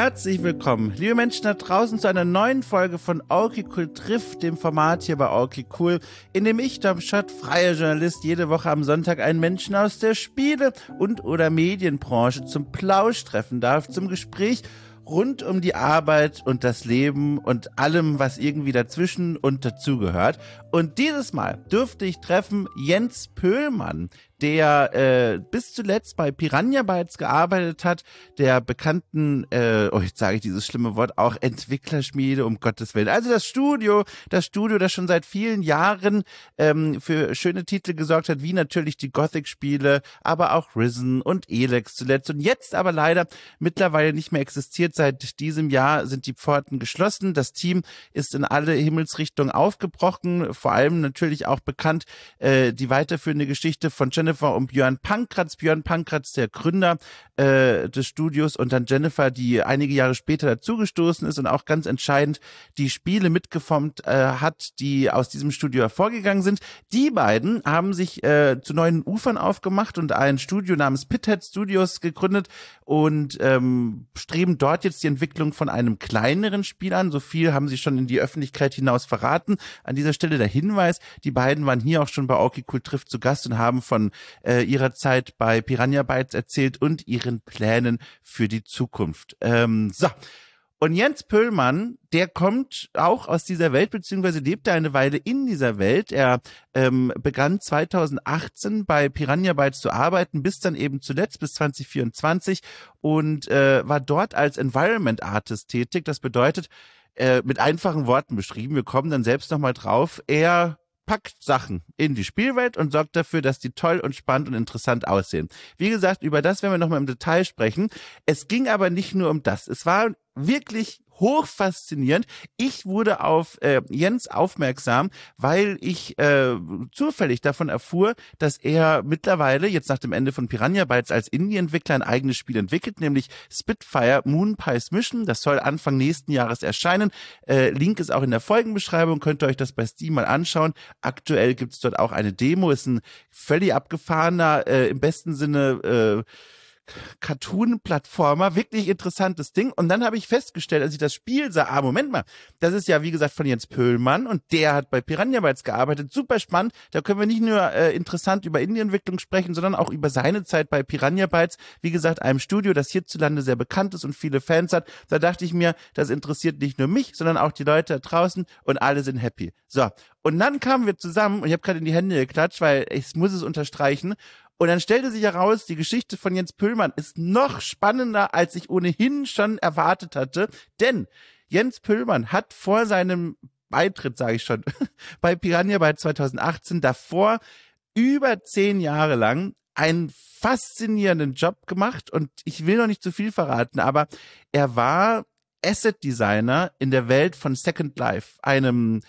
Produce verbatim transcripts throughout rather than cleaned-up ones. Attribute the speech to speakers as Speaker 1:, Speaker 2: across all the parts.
Speaker 1: Herzlich willkommen, liebe Menschen da draußen, zu einer neuen Folge von Okay Cool trifft, dem Format hier bei Okay Cool, in dem ich, Dom Schott, freier Journalist, jede Woche am Sonntag einen Menschen aus der Spiele- und oder Medienbranche zum Plausch treffen darf, zum Gespräch rund um die Arbeit und das Leben und allem, was irgendwie dazwischen und dazugehört. Und dieses Mal durfte ich treffen Jens Pöhlmann, der äh, bis zuletzt bei Piranha Bytes gearbeitet hat, der bekannten, äh, oh, jetzt sage ich dieses schlimme Wort, auch Entwicklerschmiede, um Gottes Willen. Also das Studio, das Studio, das schon seit vielen Jahren ähm, für schöne Titel gesorgt hat, wie natürlich die Gothic-Spiele, aber auch Risen und Elex zuletzt. Und jetzt aber leider mittlerweile nicht mehr existiert. Seit diesem Jahr sind die Pforten geschlossen. Das Team ist in alle Himmelsrichtungen aufgebrochen. Vor allem natürlich auch bekannt äh, die weiterführende Geschichte von Jennifer und Björn Pankratz. Björn Pankratz, der Gründer äh, des Studios, und dann Jennifer, die einige Jahre später dazugestoßen ist und auch ganz entscheidend die Spiele mitgeformt äh, hat, die aus diesem Studio hervorgegangen sind. Die beiden haben sich äh, zu neuen Ufern aufgemacht und ein Studio namens Pithead Studios gegründet und ähm, streben dort jetzt die Entwicklung von einem kleineren Spiel an. So viel haben sie schon in die Öffentlichkeit hinaus verraten. An dieser Stelle der Hinweis, die beiden waren hier auch schon bei Okay Cool trifft zu Gast und haben von äh, ihrer Zeit bei Piranha Bytes erzählt und ihren Plänen für die Zukunft. Ähm, so. Und Jens Pöhlmann, der kommt auch aus dieser Welt, beziehungsweise lebte eine Weile in dieser Welt. Er ähm, begann zweitausendachtzehn bei Piranha Bytes zu arbeiten, bis dann eben zuletzt, bis zwanzig vierundzwanzig, und äh, war dort als Environment Artist tätig. Das bedeutet, äh, mit einfachen Worten beschrieben, wir kommen dann selbst nochmal drauf, er packt Sachen in die Spielwelt und sorgt dafür, dass die toll und spannend und interessant aussehen. Wie gesagt, über das werden wir nochmal im Detail sprechen. Es ging aber nicht nur um das. Es war wirklich hochfaszinierend. Ich wurde auf äh, Jens aufmerksam, weil ich äh, zufällig davon erfuhr, dass er mittlerweile, jetzt nach dem Ende von Piranha Bytes, als Indie-Entwickler ein eigenes Spiel entwickelt, nämlich Spitfire Moonpies Mission. Das soll Anfang nächsten Jahres erscheinen. Äh, Link ist auch in der Folgenbeschreibung, könnt ihr euch das bei Steam mal anschauen. Aktuell gibt's dort auch eine Demo, ist ein völlig abgefahrener, äh, im besten Sinne äh, Cartoon-Plattformer, wirklich interessantes Ding. Und dann habe ich festgestellt, als ich das Spiel sah, ah, Moment mal, das ist ja, wie gesagt, von Jens Pöhlmann und der hat bei Piranha Bytes gearbeitet. Super spannend. Da können wir nicht nur äh, interessant über Indie-Entwicklung sprechen, sondern auch über seine Zeit bei Piranha Bytes. Wie gesagt, einem Studio, das hierzulande sehr bekannt ist und viele Fans hat. Da dachte ich mir, das interessiert nicht nur mich, sondern auch die Leute da draußen und alle sind happy. So, und dann kamen wir zusammen und ich habe gerade in die Hände geklatscht, weil ich muss es unterstreichen. Und dann stellte sich heraus, die Geschichte von Jens Pöhlmann ist noch spannender, als ich ohnehin schon erwartet hatte. Denn Jens Pöhlmann hat vor seinem Beitritt, sage ich schon, bei Piranha Bytes zweitausendachtzehn davor über zehn Jahre lang einen faszinierenden Job gemacht. Und ich will noch nicht zu viel verraten, aber er war Asset Designer in der Welt von Second Life, einem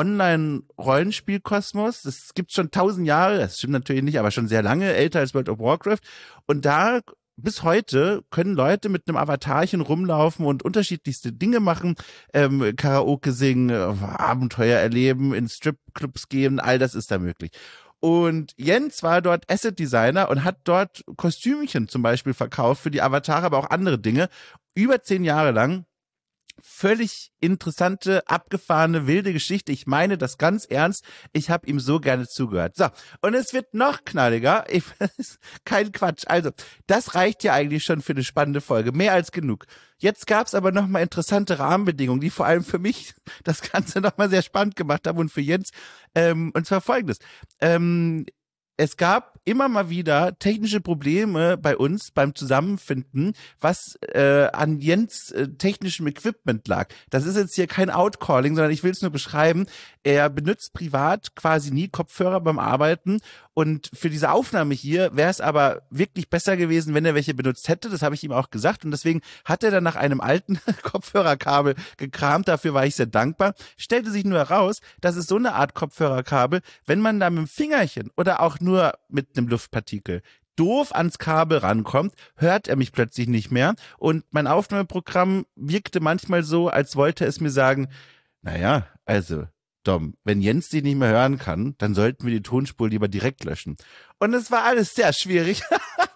Speaker 1: Online-Rollenspielkosmos. Das gibt's schon tausend Jahre, das stimmt natürlich nicht, aber schon sehr lange, älter als World of Warcraft. Und da bis heute können Leute mit einem Avatarchen rumlaufen und unterschiedlichste Dinge machen, ähm, Karaoke singen, Abenteuer erleben, in Stripclubs gehen, all das ist da möglich. Und Jens war dort Asset Designer und hat dort Kostümchen zum Beispiel verkauft für die Avatare, aber auch andere Dinge, über zehn Jahre lang. Völlig interessante, abgefahrene, wilde Geschichte. Ich meine das ganz ernst. Ich habe ihm so gerne zugehört. So, und es wird noch knalliger. Ich, kein Quatsch. Also, das reicht ja eigentlich schon für eine spannende Folge. Mehr als genug. Jetzt gab's aber noch mal interessante Rahmenbedingungen, die vor allem für mich das Ganze noch mal sehr spannend gemacht haben und für Jens. Ähm, und zwar Folgendes. Ähm, Es gab immer mal wieder technische Probleme bei uns beim Zusammenfinden, was äh, an Jens äh, technischem Equipment lag. Das ist jetzt hier kein Outcalling, sondern ich will es nur beschreiben. Er benutzt privat quasi nie Kopfhörer beim Arbeiten und für diese Aufnahme hier wäre es aber wirklich besser gewesen, wenn er welche benutzt hätte. Das habe ich ihm auch gesagt und deswegen hat er dann nach einem alten Kopfhörerkabel gekramt. Dafür war ich sehr dankbar. Stellte sich nur heraus, dass es so eine Art Kopfhörerkabel, wenn man da mit dem Fingerchen oder auch nur mit einem Luftpartikel doof ans Kabel rankommt, hört er mich plötzlich nicht mehr und mein Aufnahmeprogramm wirkte manchmal so, als wollte es mir sagen, naja, also Dom, wenn Jens dich nicht mehr hören kann, dann sollten wir die Tonspur lieber direkt löschen. Und es war alles sehr schwierig.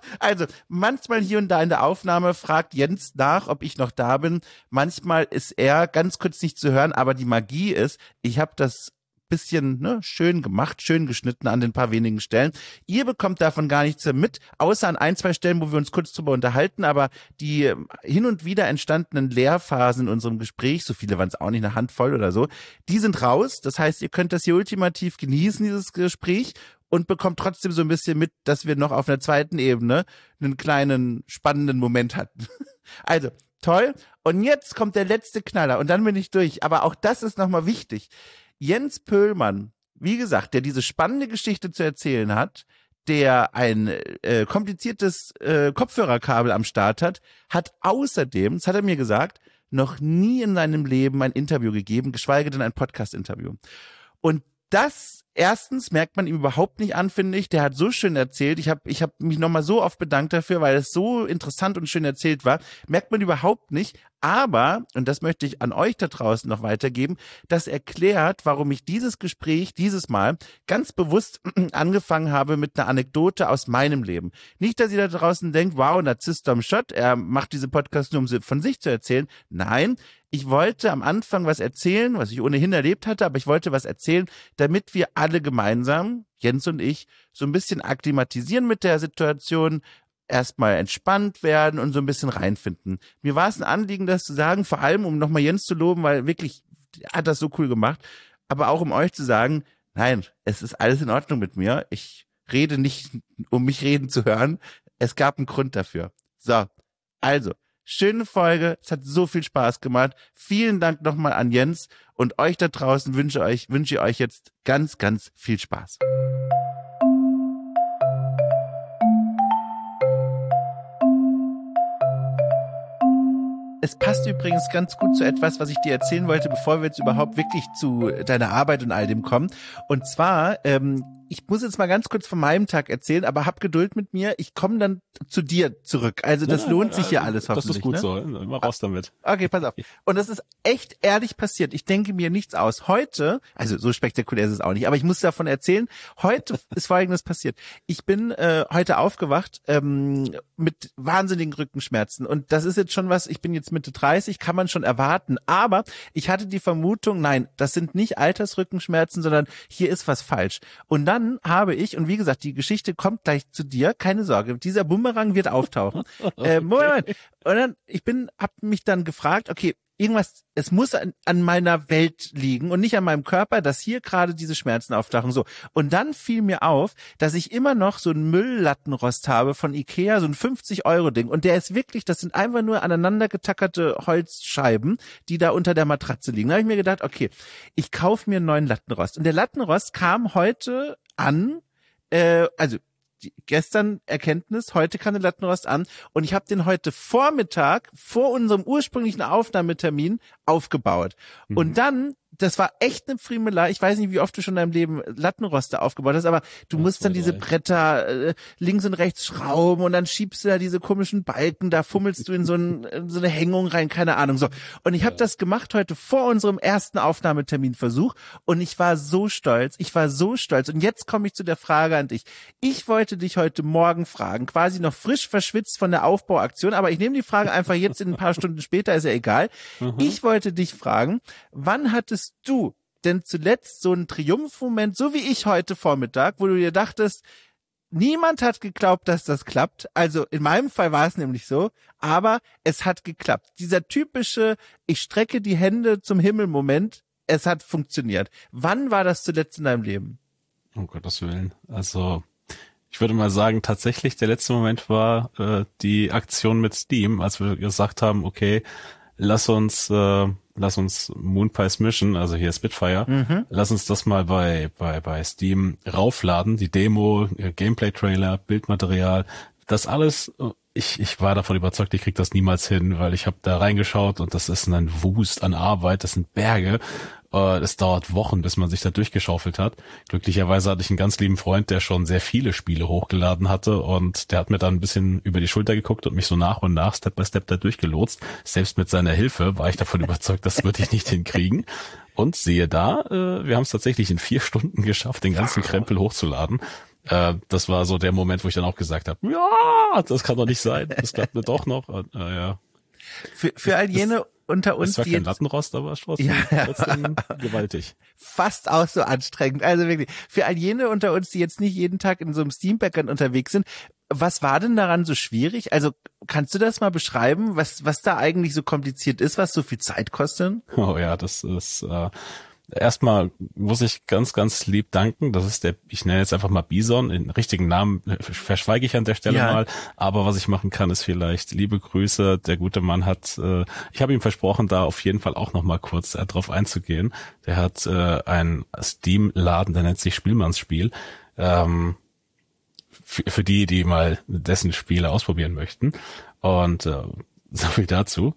Speaker 1: Also, manchmal hier und da in der Aufnahme fragt Jens nach, ob ich noch da bin. Manchmal ist er ganz kurz nicht zu hören, aber die Magie ist, ich habe das bisschen ne, schön gemacht, schön geschnitten an den paar wenigen Stellen. Ihr bekommt davon gar nichts mit, außer an ein, zwei Stellen, wo wir uns kurz drüber unterhalten, aber die hin und wieder entstandenen Leerphasen in unserem Gespräch, so viele waren es auch nicht, eine Handvoll oder so, die sind raus. Das heißt, ihr könnt das hier ultimativ genießen, dieses Gespräch, und bekommt trotzdem so ein bisschen mit, dass wir noch auf einer zweiten Ebene einen kleinen, spannenden Moment hatten. Also, toll. Und jetzt kommt der letzte Knaller und dann bin ich durch. Aber auch das ist nochmal wichtig. Jens Pöhlmann, wie gesagt, der diese spannende Geschichte zu erzählen hat, der ein äh, kompliziertes äh, Kopfhörerkabel am Start hat, hat außerdem, das hat er mir gesagt, noch nie in seinem Leben ein Interview gegeben, geschweige denn ein Podcast-Interview. Und das erstens merkt man ihm überhaupt nicht an, finde ich. Der hat so schön erzählt. Ich habe ich hab mich nochmal so oft bedankt dafür, weil es so interessant und schön erzählt war. Merkt man überhaupt nicht. Aber, und das möchte ich an euch da draußen noch weitergeben, das erklärt, warum ich dieses Gespräch dieses Mal ganz bewusst angefangen habe mit einer Anekdote aus meinem Leben. Nicht, dass ihr da draußen denkt, wow, Narzisst am Schott, er macht diese Podcast nur, um sie von sich zu erzählen. Nein, ich wollte am Anfang was erzählen, was ich ohnehin erlebt hatte, aber ich wollte was erzählen, damit wir alle gemeinsam, Jens und ich, so ein bisschen akklimatisieren mit der Situation, erstmal entspannt werden und so ein bisschen reinfinden. Mir war es ein Anliegen, das zu sagen, vor allem, um nochmal Jens zu loben, weil wirklich, er hat das so cool gemacht, aber auch um euch zu sagen, nein, es ist alles in Ordnung mit mir. Ich rede nicht, um mich reden zu hören. Es gab einen Grund dafür. So, also, schöne Folge, es hat so viel Spaß gemacht. Vielen Dank nochmal an Jens und euch da draußen wünsche euch, wünsche ich euch jetzt ganz, ganz viel Spaß. Es passt übrigens ganz gut zu etwas, was ich dir erzählen wollte, bevor wir jetzt überhaupt wirklich zu deiner Arbeit und all dem kommen. Und zwar, ähm, ich muss jetzt mal ganz kurz von meinem Tag erzählen, aber hab Geduld mit mir. Ich komme dann zu dir zurück. Also das ja, lohnt ja, sich hier alles hoffentlich.
Speaker 2: Das ist gut,
Speaker 1: ne?
Speaker 2: So. Immer raus damit.
Speaker 1: Okay, pass auf. Und das ist echt ehrlich passiert. Ich denke mir nichts aus. Heute, also so spektakulär ist es auch nicht, aber ich muss davon erzählen. Heute ist Folgendes passiert. Ich bin äh, heute aufgewacht ähm, mit wahnsinnigen Rückenschmerzen. Und das ist jetzt schon was, ich bin jetzt Mitte dreißig, kann man schon erwarten. Aber ich hatte die Vermutung, nein, das sind nicht Altersrückenschmerzen, sondern hier ist was falsch. Und dann habe ich, und wie gesagt, die Geschichte kommt gleich zu dir, keine Sorge, dieser Bumerang wird auftauchen. äh, Moment, und dann, ich bin, hab mich dann gefragt, okay, irgendwas, es muss an, an meiner Welt liegen und nicht an meinem Körper, dass hier gerade diese Schmerzen auftauchen. So. Und dann fiel mir auf, dass ich immer noch so einen Mülllattenrost habe von Ikea, so ein fünfzig Euro Ding. Und der ist wirklich, das sind einfach nur aneinander getackerte Holzscheiben, die da unter der Matratze liegen. Da habe ich mir gedacht, okay, ich kaufe mir einen neuen Lattenrost. Und der Lattenrost kam heute an, äh, also gestern Erkenntnis, heute kam der Lattenrost an und ich habe den heute Vormittag vor unserem ursprünglichen Aufnahmetermin aufgebaut. Mhm. Und dann, das war echt eine Friemelei. Ich weiß nicht, wie oft du schon in deinem Leben Lattenroste aufgebaut hast, aber du ja, musst zwei, dann diese drei. Bretter äh, links und rechts schrauben und dann schiebst du da diese komischen Balken, da fummelst du in so, ein, in so eine Hängung rein, keine Ahnung. So. Und ich habe ja. das gemacht heute vor unserem ersten Aufnahmeterminversuch und ich war so stolz, ich war so stolz. Und jetzt komme ich zu der Frage an dich. Ich wollte dich heute Morgen fragen, quasi noch frisch verschwitzt von der Aufbauaktion, aber ich nehme die Frage einfach jetzt in ein paar Stunden später, ist ja egal. Mhm. Ich wollte dich fragen, wann hattest du denn zuletzt so einen Triumphmoment, so wie ich heute Vormittag, wo du dir dachtest, niemand hat geglaubt, dass das klappt. Also in meinem Fall war es nämlich so, aber es hat geklappt. Dieser typische, ich strecke die Hände zum Himmel-Moment, es hat funktioniert. Wann war das zuletzt in deinem Leben?
Speaker 2: Um Gottes Willen. Also ich würde mal sagen, tatsächlich der letzte Moment war äh, die Aktion mit Steam, als wir gesagt haben, okay, lass uns äh, lass uns Moonpies mischen, also hier Spitfire, mhm. lass uns das mal bei bei bei Steam raufladen, die Demo, Gameplay-Trailer, Bildmaterial, das alles. Ich ich war davon überzeugt, ich krieg das niemals hin, weil ich habe da reingeschaut und das ist ein Wust an Arbeit, das sind Berge. Es dauert Wochen, bis man sich da durchgeschaufelt hat. Glücklicherweise hatte ich einen ganz lieben Freund, der schon sehr viele Spiele hochgeladen hatte und der hat mir dann ein bisschen über die Schulter geguckt und mich so nach und nach, Step by Step da durchgelotst. Selbst mit seiner Hilfe war ich davon überzeugt, das würde ich nicht hinkriegen. Und siehe da, wir haben es tatsächlich in vier Stunden geschafft, den ganzen Krempel hochzuladen. Äh, das war so der Moment, wo ich dann auch gesagt habe, ja, das kann doch nicht sein, das klappt mir doch noch. Und, äh, ja.
Speaker 1: Für, für all jene
Speaker 2: das,
Speaker 1: unter uns,
Speaker 2: das war
Speaker 1: die
Speaker 2: kein
Speaker 1: jetzt,
Speaker 2: Lattenrost, aber trotzdem,
Speaker 1: ja,
Speaker 2: trotzdem gewaltig.
Speaker 1: Fast auch so anstrengend. Also wirklich, für all jene unter uns, die jetzt nicht jeden Tag in so einem Steam-Backend unterwegs sind, was war denn daran so schwierig? Also kannst du das mal beschreiben, was was da eigentlich so kompliziert ist, was so viel Zeit kostet?
Speaker 2: Oh ja, das ist äh, erstmal muss ich ganz, ganz lieb danken. Das ist der, ich nenne jetzt einfach mal Bison, den richtigen Namen verschweige ich an der Stelle ja. mal. Aber was ich machen kann, ist vielleicht liebe Grüße. Der gute Mann hat, äh, ich habe ihm versprochen, da auf jeden Fall auch noch mal kurz äh, drauf einzugehen. Der hat äh, einen Steam-Laden, der nennt sich Spielmannsspiel. Ähm, für, für die, die mal dessen Spiele ausprobieren möchten. Und äh, so viel dazu.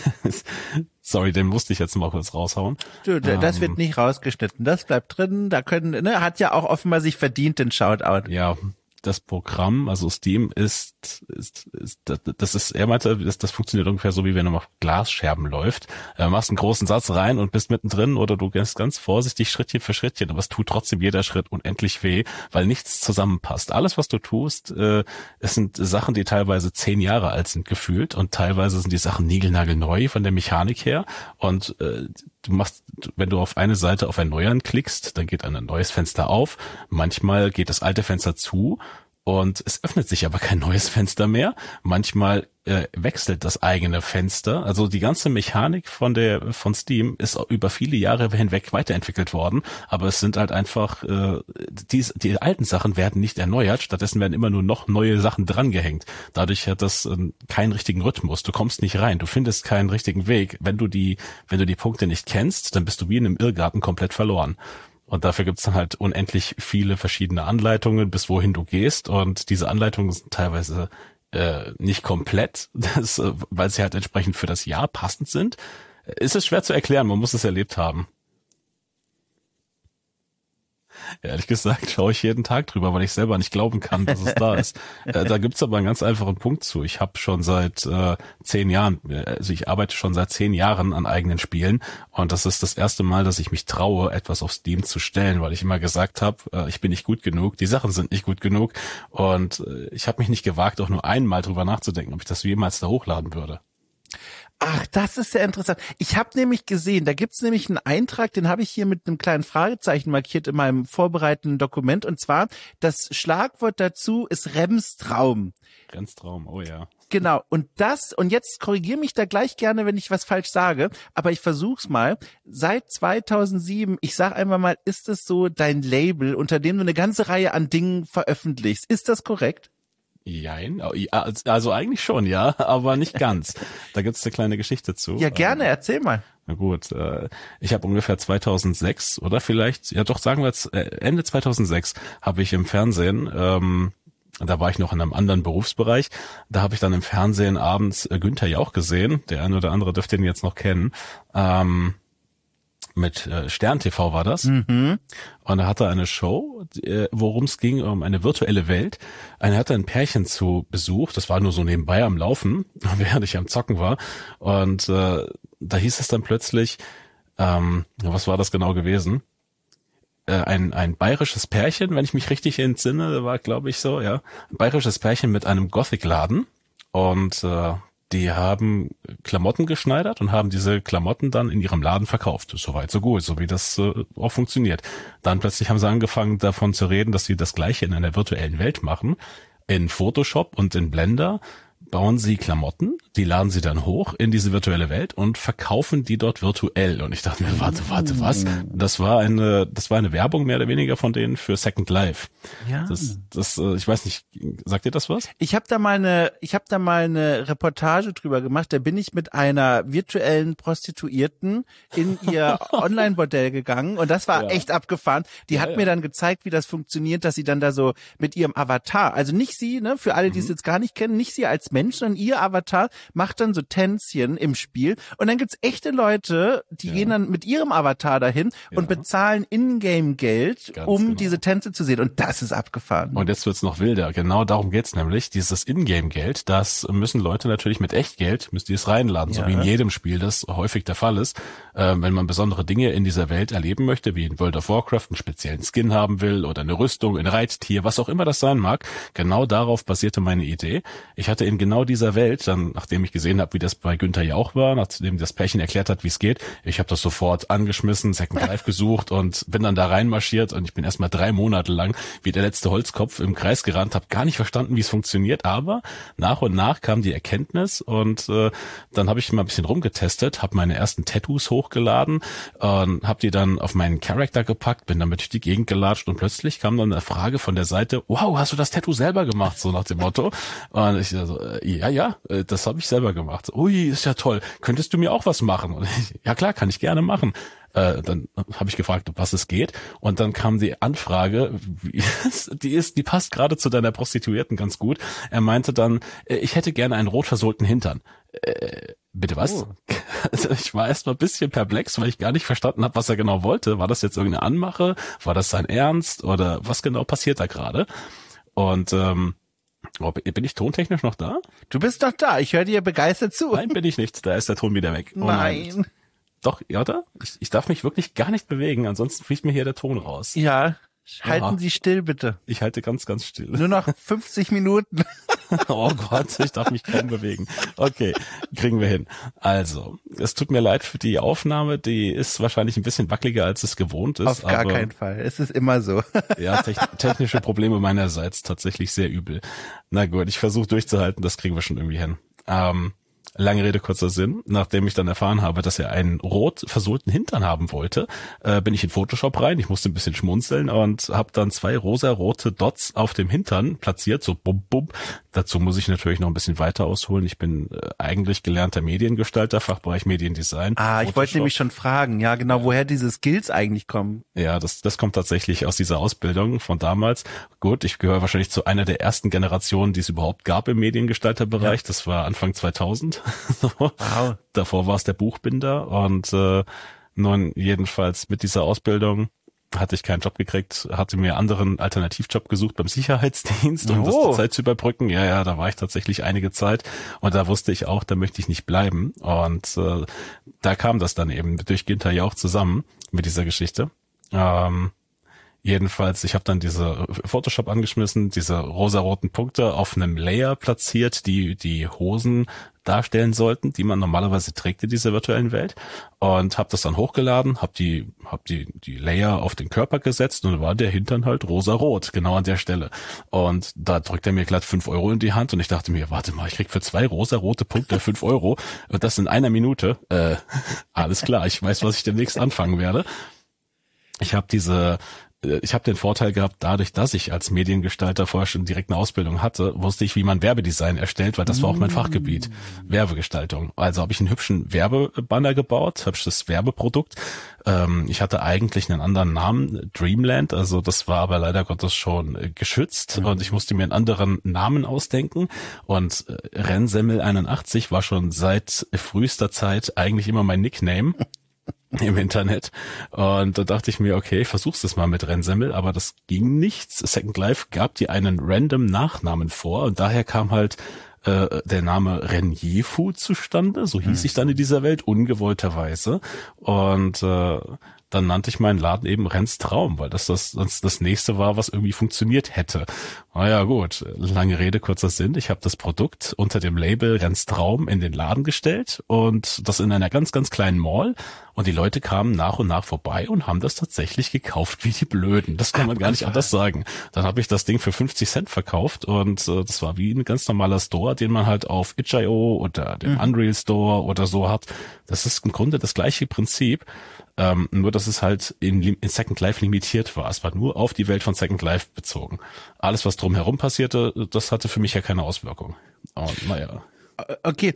Speaker 2: Sorry, den musste ich jetzt mal kurz raushauen.
Speaker 1: Du, das ähm, wird nicht rausgeschnitten, das bleibt drin. Da können, ne, hat ja auch offenbar sich verdient den Shoutout.
Speaker 2: Ja, das Programm, also Steam ist, ist, ist das ist, er meinte, das, das funktioniert ungefähr so, wie wenn man auf Glasscherben läuft. Du machst einen großen Satz rein und bist mittendrin oder du gehst ganz vorsichtig Schrittchen für Schrittchen, aber es tut trotzdem jeder Schritt unendlich weh, weil nichts zusammenpasst. Alles, was du tust, äh, es sind Sachen, die teilweise zehn Jahre alt sind gefühlt und teilweise sind die Sachen niegelnagelneu von der Mechanik her und äh, du machst, wenn du auf eine Seite auf Erneuern klickst, dann geht ein neues Fenster auf. Manchmal geht das alte Fenster zu und es öffnet sich aber kein neues Fenster mehr. Manchmal äh, wechselt das eigene Fenster. Also die ganze Mechanik von der von Steam ist über viele Jahre hinweg weiterentwickelt worden, aber es sind halt einfach äh, die, die alten Sachen werden nicht erneuert, stattdessen werden immer nur noch neue Sachen drangehängt. Dadurch hat das äh, keinen richtigen Rhythmus. Du kommst nicht rein, du findest keinen richtigen Weg. Wenn du die wenn du die Punkte nicht kennst, dann bist du wie in einem Irrgarten komplett verloren. Und dafür gibt's dann halt unendlich viele verschiedene Anleitungen, bis wohin du gehst. Und diese Anleitungen sind teilweise äh, nicht komplett, das, äh, weil sie halt entsprechend für das Jahr passend sind. Ist es schwer zu erklären, man muss es erlebt haben. Ehrlich gesagt schaue ich jeden Tag drüber, weil ich selber nicht glauben kann, dass es da ist. Äh, da gibt's aber einen ganz einfachen Punkt zu. Ich habe schon seit äh, zehn Jahren, also ich arbeite schon seit zehn Jahren an eigenen Spielen und das ist das erste Mal, dass ich mich traue, etwas auf Steam zu stellen, weil ich immer gesagt habe, äh, ich bin nicht gut genug, die Sachen sind nicht gut genug und äh, ich habe mich nicht gewagt, auch nur einmal drüber nachzudenken, ob ich das jemals da hochladen würde.
Speaker 1: Ach, das ist sehr interessant. Ich habe nämlich gesehen, da gibt's nämlich einen Eintrag, den habe ich hier mit einem kleinen Fragezeichen markiert in meinem vorbereitenden Dokument. Und zwar, das Schlagwort dazu ist Rems Traum.
Speaker 2: Rems Traum, oh ja.
Speaker 1: Genau, und das, und jetzt korrigiere mich da gleich gerne, wenn ich was falsch sage, aber ich versuch's mal. Seit zweitausendsieben, ich sag einfach mal, ist es so dein Label, unter dem du eine ganze Reihe an Dingen veröffentlichst. Ist das korrekt?
Speaker 2: Jein, also eigentlich schon, ja, aber nicht ganz. Da gibt's eine kleine Geschichte zu.
Speaker 1: Ja, gerne, erzähl mal.
Speaker 2: Na gut, ich habe ungefähr zweitausendsechs oder vielleicht, ja doch, sagen wir jetzt Ende zweitausendsechs habe ich im Fernsehen, ähm, da war ich noch in einem anderen Berufsbereich, da habe ich dann im Fernsehen abends Günther Jauch gesehen, der eine oder andere dürfte ihn jetzt noch kennen, ähm, mit äh, Stern T V war das. Mhm. Und er hatte eine Show, äh, worum es ging, um eine virtuelle Welt. Er hatte ein Pärchen zu Besuch, das war nur so nebenbei am Laufen, während ich am Zocken war. Und äh, da hieß es dann plötzlich, ähm, was war das genau gewesen? Äh, ein ein bayerisches Pärchen, wenn ich mich richtig entsinne, war glaube ich so, ja. Ein bayerisches Pärchen mit einem Gothic-Laden. Und äh, die haben Klamotten geschneidert und haben diese Klamotten dann in ihrem Laden verkauft. Soweit so gut, so wie das äh, auch funktioniert. Dann plötzlich haben sie angefangen davon zu reden, dass sie das Gleiche in einer virtuellen Welt machen. In Photoshop und in Blender bauen sie Klamotten, die laden sie dann hoch in diese virtuelle Welt und verkaufen die dort virtuell. Und ich dachte mir, warte, warte, was? Das war eine, das war eine Werbung mehr oder weniger von denen für Second Life.
Speaker 1: Ja.
Speaker 2: Das, das, ich weiß nicht, sagt ihr das was?
Speaker 1: Ich habe da mal eine, ich habe da mal eine Reportage drüber gemacht. Da bin ich mit einer virtuellen Prostituierten in ihr Online-Bordell gegangen und das war ja echt abgefahren. Die ja, hat ja. mir dann gezeigt, wie das funktioniert, dass sie dann da so mit ihrem Avatar, also nicht sie, ne, für alle, die es mhm. jetzt gar nicht kennen, nicht sie als Mensch, Menschen und ihr Avatar macht dann so Tänzchen im Spiel und dann gibt's echte Leute, die ja. gehen dann mit ihrem Avatar dahin ja. und bezahlen Ingame-Geld, Ganz um genau. diese Tänze zu sehen und das ist abgefahren.
Speaker 2: Und jetzt wird's noch wilder. Genau darum geht's nämlich. Dieses Ingame-Geld, das müssen Leute natürlich mit Echtgeld, müssen die es reinladen, ja. so wie in jedem Spiel das häufig der Fall ist. Äh, wenn man besondere Dinge in dieser Welt erleben möchte, wie in World of Warcraft, einen speziellen Skin haben will oder eine Rüstung, ein Reittier, was auch immer das sein mag, genau darauf basierte meine Idee. Ich hatte in genau dieser Welt, dann nachdem ich gesehen habe, wie das bei Günther Jauch war, nachdem das Pärchen erklärt hat, wie es geht, ich habe das sofort angeschmissen, Second Life gesucht und bin dann da reinmarschiert und ich bin erstmal drei Monate lang wie der letzte Holzkopf im Kreis gerannt, habe gar nicht verstanden, wie es funktioniert, aber nach und nach kam die Erkenntnis und äh, dann habe ich mal ein bisschen rumgetestet, habe meine ersten Tattoos hochgeladen, äh, habe die dann auf meinen Charakter gepackt, bin damit durch die Gegend gelatscht und plötzlich kam dann eine Frage von der Seite, wow, hast du das Tattoo selber gemacht, so nach dem Motto. Und ich so, äh, ja, ja, äh, das habe ich selber gemacht. Ui, ist ja toll, könntest du mir auch was machen? Und ich, ja klar, kann ich gerne machen. Äh, dann habe ich gefragt, um was es geht, und dann kam die Anfrage, wie, die ist, die passt gerade zu deiner Prostituierten ganz gut. Er meinte dann, äh, ich hätte gerne einen rot versohlten Hintern. Äh, bitte was? Oh. Also ich war erst mal ein bisschen perplex, weil ich gar nicht verstanden habe, was er genau wollte. War das jetzt irgendeine Anmache? War das sein Ernst? Oder was genau passiert da gerade? Und ähm, oh, bin ich tontechnisch noch da?
Speaker 1: Du bist doch da, ich höre dir begeistert zu.
Speaker 2: Nein, bin ich nicht, da ist der Ton wieder weg.
Speaker 1: Oh nein. nein.
Speaker 2: Doch, ja, oder? Ich, ich darf mich wirklich gar nicht bewegen, ansonsten fliegt mir hier der Ton raus.
Speaker 1: Ja, halten ja. Sie still, bitte.
Speaker 2: Ich halte ganz, ganz still.
Speaker 1: Nur noch fünfzig Minuten.
Speaker 2: Oh Gott, ich darf mich kaum bewegen. Okay, kriegen wir hin. Also, es tut mir leid für die Aufnahme, die ist wahrscheinlich ein bisschen wackeliger, als es gewohnt ist.
Speaker 1: Auf gar
Speaker 2: aber,
Speaker 1: keinen Fall, es ist immer so.
Speaker 2: Ja, te- technische Probleme meinerseits, tatsächlich sehr übel. Na gut, ich versuche durchzuhalten, das kriegen wir schon irgendwie hin. Ähm, Lange Rede, kurzer Sinn. Nachdem ich dann erfahren habe, dass er einen rot versohlten Hintern haben wollte, äh, bin ich in Photoshop rein. Ich musste ein bisschen schmunzeln und habe dann zwei rosarote Dots auf dem Hintern platziert, so bum bum. Dazu muss ich natürlich noch ein bisschen weiter ausholen. Ich bin äh, eigentlich gelernter Mediengestalter, Fachbereich Mediendesign.
Speaker 1: Ah, ich wollte nämlich schon fragen, ja genau, ja. woher diese Skills eigentlich kommen.
Speaker 2: Ja, das das kommt tatsächlich aus dieser Ausbildung von damals. Gut, ich gehöre wahrscheinlich zu einer der ersten Generationen, die es überhaupt gab im Mediengestalterbereich. Ja. Das war Anfang zweitausend. Wow. Davor war es der Buchbinder und äh, nun jedenfalls mit dieser Ausbildung hatte ich keinen Job gekriegt, hatte mir anderen Alternativjob gesucht beim Sicherheitsdienst, um oh. das die Zeit zu überbrücken. Ja, ja, da war ich tatsächlich einige Zeit und da wusste ich auch, da möchte ich nicht bleiben. Und äh, da kam das dann eben durch Günther Jauch zusammen mit dieser Geschichte. Ähm, Jedenfalls, ich habe dann diese Photoshop angeschmissen, diese rosaroten Punkte auf einem Layer platziert, die die Hosen darstellen sollten, die man normalerweise trägt in dieser virtuellen Welt, und habe das dann hochgeladen, habe die hab die die Layer auf den Körper gesetzt und war der Hintern halt rosarot, genau an der Stelle. Und da drückt er mir glatt fünf Euro in die Hand und ich dachte mir, warte mal, ich krieg für zwei rosarote Punkte fünf Euro und das in einer Minute. Äh, alles klar, ich weiß, was ich demnächst anfangen werde. Ich habe diese Ich habe den Vorteil gehabt, dadurch, dass ich als Mediengestalter vorher schon direkt eine Ausbildung hatte, wusste ich, wie man Werbedesign erstellt, weil das war auch mein Fachgebiet, Werbegestaltung. Also habe ich einen hübschen Werbebanner gebaut, hübsches Werbeprodukt. Ähm, ich hatte eigentlich einen anderen Namen, Dreamland, also das war aber leider Gottes schon äh, geschützt mhm. und ich musste mir einen anderen Namen ausdenken. Und äh, Rennsemmel einundachtzig war schon seit frühester Zeit eigentlich immer mein Nickname im Internet, und da dachte ich mir, okay, ich versuch's das mal mit Rennsemmel, aber das ging nicht. Second Life gab dir einen random Nachnamen vor und daher kam halt äh, der Name Renjefu zustande, so hieß hm. ich dann in dieser Welt, ungewollterweise, und äh, dann nannte ich meinen Laden eben Renns Traum, weil das das, das das nächste war, was irgendwie funktioniert hätte. Naja gut, lange Rede, kurzer Sinn. Ich habe das Produkt unter dem Label Renns Traum in den Laden gestellt und das in einer ganz, ganz kleinen Mall. Und die Leute kamen nach und nach vorbei und haben das tatsächlich gekauft wie die Blöden. Das kann man gar nicht anders sagen. Dann habe ich das Ding für fünfzig Cent verkauft und äh, das war wie ein ganz normaler Store, den man halt auf itch Punkt io oder dem mhm. Unreal Store oder so hat. Das ist im Grunde das gleiche Prinzip. Ähm, nur, dass es halt in, in Second Life limitiert war. Es war nur auf die Welt von Second Life bezogen. Alles, was drumherum passierte, das hatte für mich ja keine Auswirkung. Und naja.
Speaker 1: Okay,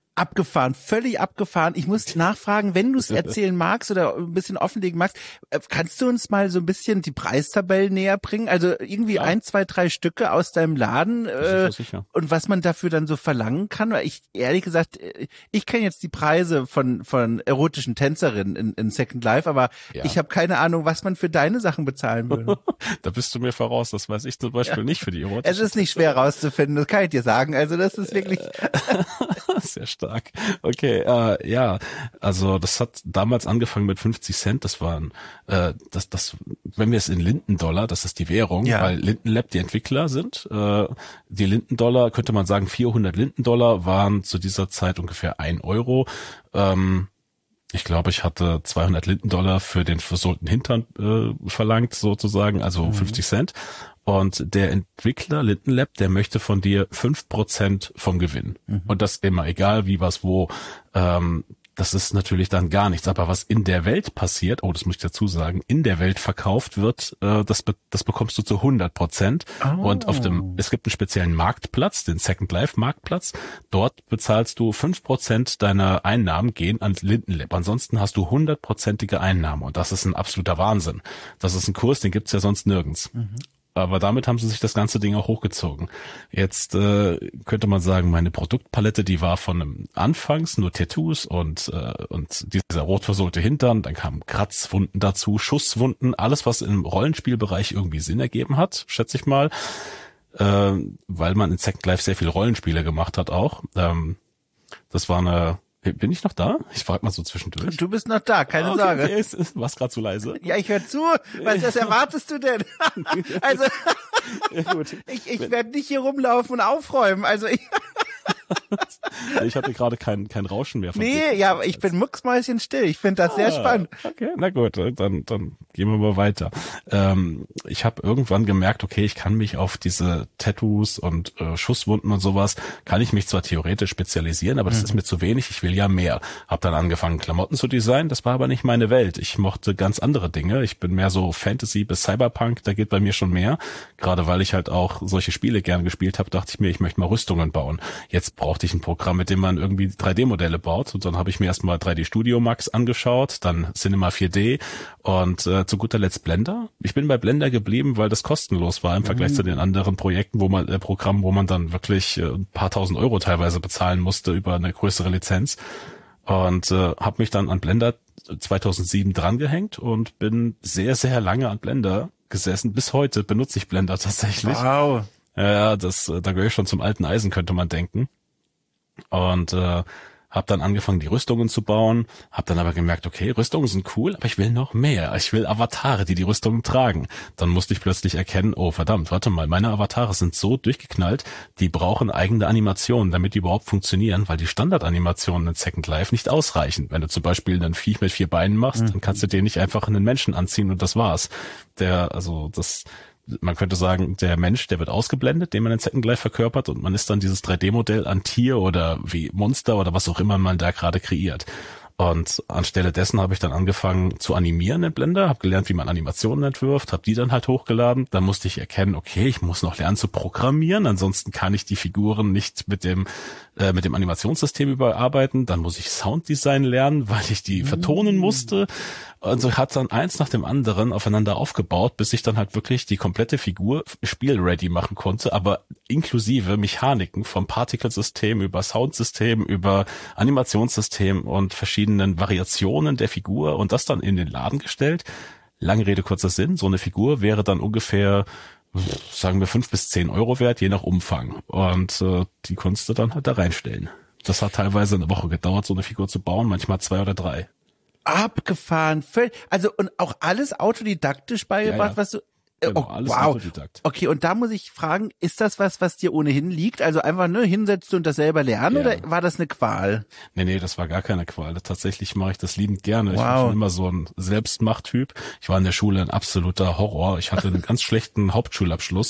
Speaker 1: Abgefahren, völlig abgefahren. Ich muss nachfragen, wenn du es erzählen magst oder ein bisschen offenlegen magst, kannst du uns mal so ein bisschen die Preistabellen näher bringen? Also irgendwie ja. ein, zwei, drei Stücke aus deinem Laden äh, sicher. Und was man dafür dann so verlangen kann. Weil ich, ehrlich gesagt, ich kenne jetzt die Preise von von erotischen Tänzerinnen in, in Second Life, aber ja. ich habe keine Ahnung, was man für deine Sachen bezahlen würde.
Speaker 2: Da bist du mir voraus, das weiß ich zum Beispiel ja. nicht für die erotischen.
Speaker 1: Es ist nicht schwer rauszufinden, das kann ich dir sagen. Also das ist wirklich...
Speaker 2: Sehr stark. Okay, äh, ja, also das hat damals angefangen mit fünfzig Cent, das waren, äh, das, das, wenn wir es in Linden-Dollar, das ist die Währung, ja. weil Linden Lab die Entwickler sind, äh, die Linden-Dollar, könnte man sagen, vierhundert Linden-Dollar waren zu dieser Zeit ungefähr ein Euro, ähm, ich glaube, ich hatte zweihundert Linden-Dollar für den versohlten Hintern äh, verlangt, sozusagen, also mhm. fünfzig Cent. Und der Entwickler Linden Lab, der möchte von dir fünf Prozent vom Gewinn. Mhm. Und das immer, egal wie, was, wo. Ähm, das ist natürlich dann gar nichts. Aber was in der Welt passiert, oh, das muss ich dazu sagen, in der Welt verkauft wird, äh, das, be- das bekommst du zu hundert Prozent. Oh. Und auf dem, es gibt einen speziellen Marktplatz, den Second Life Marktplatz. Dort bezahlst du fünf Prozent deiner Einnahmen gehen an Linden Lab. Ansonsten hast du hundertprozentige Einnahmen. Und das ist ein absoluter Wahnsinn. Das ist ein Kurs, den gibt's ja sonst nirgends. Mhm. Aber damit haben sie sich das ganze Ding auch hochgezogen. Jetzt äh, könnte man sagen, meine Produktpalette, die war von einem Anfangs nur Tattoos und äh, und dieser rot versohlte Hintern, dann kamen Kratzwunden dazu, Schusswunden, alles, was im Rollenspielbereich irgendwie Sinn ergeben hat, schätze ich mal, äh, weil man in Second Life sehr viele Rollenspiele gemacht hat auch. Ähm, das war eine... Bin ich noch da? Ich frage mal so zwischendurch.
Speaker 1: Du bist noch da, keine
Speaker 2: okay,
Speaker 1: Sorge.
Speaker 2: Okay, es, es, war's gerade zu leise?
Speaker 1: Ja, ich höre zu. Was, was erwartest du denn? Also, ja, gut. ich, ich werde nicht hier rumlaufen und aufräumen. Also ich...
Speaker 2: Ich hatte gerade kein kein Rauschen mehr von
Speaker 1: Nee, dir. Ja, aber ich bin mucksmäuschenstill. Ich finde das ah, sehr spannend.
Speaker 2: Okay, na gut, dann dann gehen wir mal weiter. Ähm, ich habe irgendwann gemerkt, okay, ich kann mich auf diese Tattoos und äh, Schusswunden und sowas, kann ich mich zwar theoretisch spezialisieren, aber das mhm. ist mir zu wenig, ich will ja mehr. Hab dann angefangen, Klamotten zu designen, das war aber nicht meine Welt. Ich mochte ganz andere Dinge. Ich bin mehr so Fantasy bis Cyberpunk, da geht bei mir schon mehr. Gerade weil ich halt auch solche Spiele gern gespielt habe, dachte ich mir, ich möchte mal Rüstungen bauen. Jetzt brauchte ich ein Programm, mit dem man irgendwie drei D-Modelle baut. Und dann habe ich mir erstmal drei D Studio Max angeschaut, dann Cinema vier D und äh, zu guter Letzt Blender. Ich bin bei Blender geblieben, weil das kostenlos war im Vergleich mhm. zu den anderen Projekten, wo man äh, Programmen, wo man dann wirklich äh, ein paar tausend Euro teilweise bezahlen musste über eine größere Lizenz. Und äh, habe mich dann an Blender zweitausendsieben drangehängt und bin sehr, sehr lange an Blender gesessen. Bis heute benutze ich Blender tatsächlich.
Speaker 1: Wow.
Speaker 2: Ja, das, da gehöre ich schon zum alten Eisen, könnte man denken. Und äh, habe dann angefangen, die Rüstungen zu bauen, habe dann aber gemerkt, okay, Rüstungen sind cool, aber ich will noch mehr. Ich will Avatare, die die Rüstungen tragen. Dann musste ich plötzlich erkennen, oh verdammt, warte mal, meine Avatare sind so durchgeknallt, die brauchen eigene Animationen, damit die überhaupt funktionieren, weil die Standardanimationen in Second Life nicht ausreichen. Wenn du zum Beispiel einen Viech mit vier Beinen machst, mhm. dann kannst du den nicht einfach in einen Menschen anziehen und das war's. Der, also das... Man könnte sagen, der Mensch, der wird ausgeblendet, den man in Second Life verkörpert und man ist dann dieses drei D-Modell an Tier oder wie Monster oder was auch immer man da gerade kreiert. Und anstelle dessen habe ich dann angefangen zu animieren in Blender, habe gelernt, wie man Animationen entwirft, habe die dann halt hochgeladen. Dann musste ich erkennen, okay, ich muss noch lernen zu programmieren, ansonsten kann ich die Figuren nicht mit dem äh, mit dem Animationssystem überarbeiten. Dann muss ich Sounddesign lernen, weil ich die vertonen musste. Und so hat dann eins nach dem anderen aufeinander aufgebaut, bis ich dann halt wirklich die komplette Figur spielready machen konnte, aber inklusive Mechaniken vom Particle-System über Soundsystem, über Animationssystem und verschiedenen Variationen der Figur und das dann in den Laden gestellt. Lange Rede, kurzer Sinn, so eine Figur wäre dann ungefähr, sagen wir, fünf bis zehn Euro wert, je nach Umfang. Und äh, die konntest du dann halt da reinstellen. Das hat teilweise eine Woche gedauert, so eine Figur zu bauen, manchmal zwei oder drei.
Speaker 1: Abgefahren, also und auch alles autodidaktisch beigebracht, ja, ja. was du
Speaker 2: Genau,
Speaker 1: oh,
Speaker 2: alles
Speaker 1: wow.
Speaker 2: Autodidakt.
Speaker 1: Okay, und da muss ich fragen, ist das was, was dir ohnehin liegt? Also einfach ne, hinsetzen und das selber lernen ja. oder war das eine Qual?
Speaker 2: Nee, nee, das war gar keine Qual. Tatsächlich mache ich das liebend gerne. Wow. Ich war schon immer so ein Selbstmachttyp. Ich war in der Schule ein absoluter Horror. Ich hatte einen ganz schlechten Hauptschulabschluss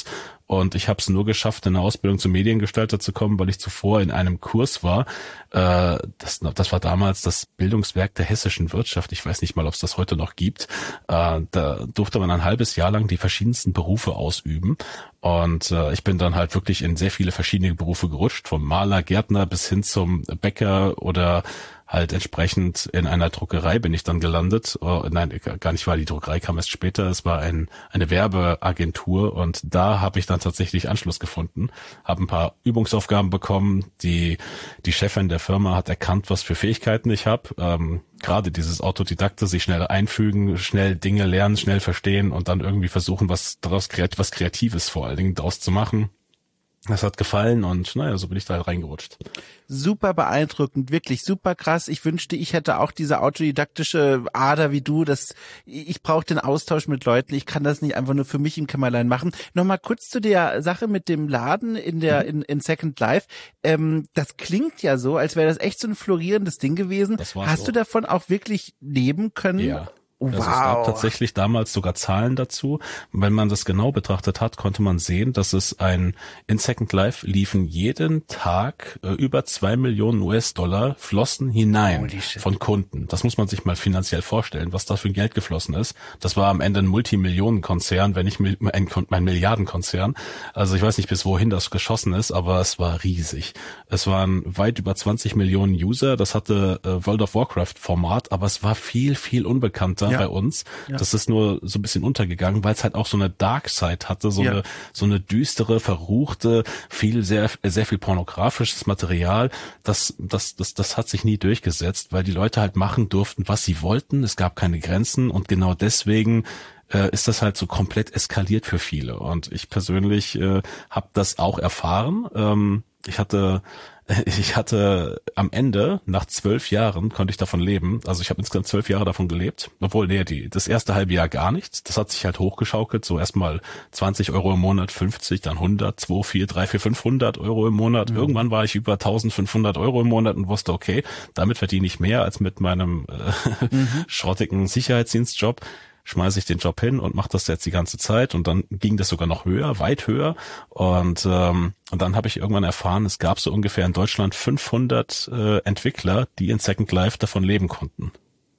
Speaker 2: und ich habe es nur geschafft, in eine Ausbildung zum Mediengestalter zu kommen, weil ich zuvor in einem Kurs war. Äh, das, das war damals das Bildungswerk der hessischen Wirtschaft. Ich weiß nicht mal, ob es das heute noch gibt. Äh, da durfte man ein halbes Jahr lang die verschiedensten Berufe ausüben. Und äh, ich bin dann halt wirklich in sehr viele verschiedene Berufe gerutscht, vom Maler, Gärtner bis hin zum Bäcker oder halt entsprechend in einer Druckerei bin ich dann gelandet. Oh, nein, gar nicht wahr, die Druckerei kam erst später. Es war ein, eine Werbeagentur und da habe ich dann tatsächlich Anschluss gefunden. Habe ein paar Übungsaufgaben bekommen. Die die Chefin der Firma hat erkannt, was für Fähigkeiten ich habe. Ähm, gerade dieses Autodidakte, sich schnell einfügen, schnell Dinge lernen, schnell verstehen und dann irgendwie versuchen, was daraus was Kreatives vor allen Dingen draus zu machen. Das hat gefallen und naja, so bin ich da halt reingerutscht.
Speaker 1: Super beeindruckend, wirklich super krass. Ich wünschte, ich hätte auch diese autodidaktische Ader wie du. Das, ich brauche den Austausch mit Leuten. Ich kann das nicht einfach nur für mich im Kämmerlein machen. Nochmal kurz zu der Sache mit dem Laden in der in, in Second Life. Ähm, das klingt ja so, als wäre das echt so ein florierendes Ding gewesen. Das war's Hast auch. Du davon auch wirklich leben können?
Speaker 2: Ja.
Speaker 1: Wow.
Speaker 2: Also es gab tatsächlich damals sogar Zahlen dazu. Wenn man das genau betrachtet hat, konnte man sehen, dass es ein, in Second Life liefen jeden Tag äh, über zwei Millionen U S-Dollar flossen hinein von Kunden. Das muss man sich mal finanziell vorstellen, was da für Geld geflossen ist. Das war am Ende ein Multimillionenkonzern, wenn nicht ein, ein Milliardenkonzern. Also ich weiß nicht, bis wohin das geschossen ist, aber es war riesig. Es waren weit über zwanzig Millionen User. Das hatte äh, World of Warcraft Format, aber es war viel, viel unbekannter. Ja. Bei uns. Ja. Das ist nur so ein bisschen untergegangen, weil es halt auch so eine Dark Side hatte, so ja. eine so eine düstere, verruchte, viel sehr sehr viel pornografisches Material. Das das das das hat sich nie durchgesetzt, weil die Leute halt machen durften, was sie wollten. Es gab keine Grenzen und genau deswegen äh, ist das halt so komplett eskaliert für viele. Und ich persönlich äh, habe das auch erfahren. Ähm, ich hatte Ich hatte am Ende, nach zwölf Jahren, konnte ich davon leben. Also ich habe insgesamt zwölf Jahre davon gelebt. Obwohl, nee, die, das erste halbe Jahr gar nichts. Das hat sich halt hochgeschaukelt. So erstmal zwanzig Euro im Monat, fünfzig, dann hundert, zwei, vier, drei, vier, fünfhundert Euro im Monat. Mhm. Irgendwann war ich über eintausendfünfhundert Euro im Monat und wusste, okay, damit verdiene ich mehr als mit meinem äh, mhm. schrottigen Sicherheitsdienstjob. Schmeiße ich den Job hin und mache das jetzt die ganze Zeit und dann ging das sogar noch höher, weit höher und ähm, und dann habe ich irgendwann erfahren, es gab so ungefähr in Deutschland fünfhundert äh, Entwickler, die in Second Life davon leben konnten.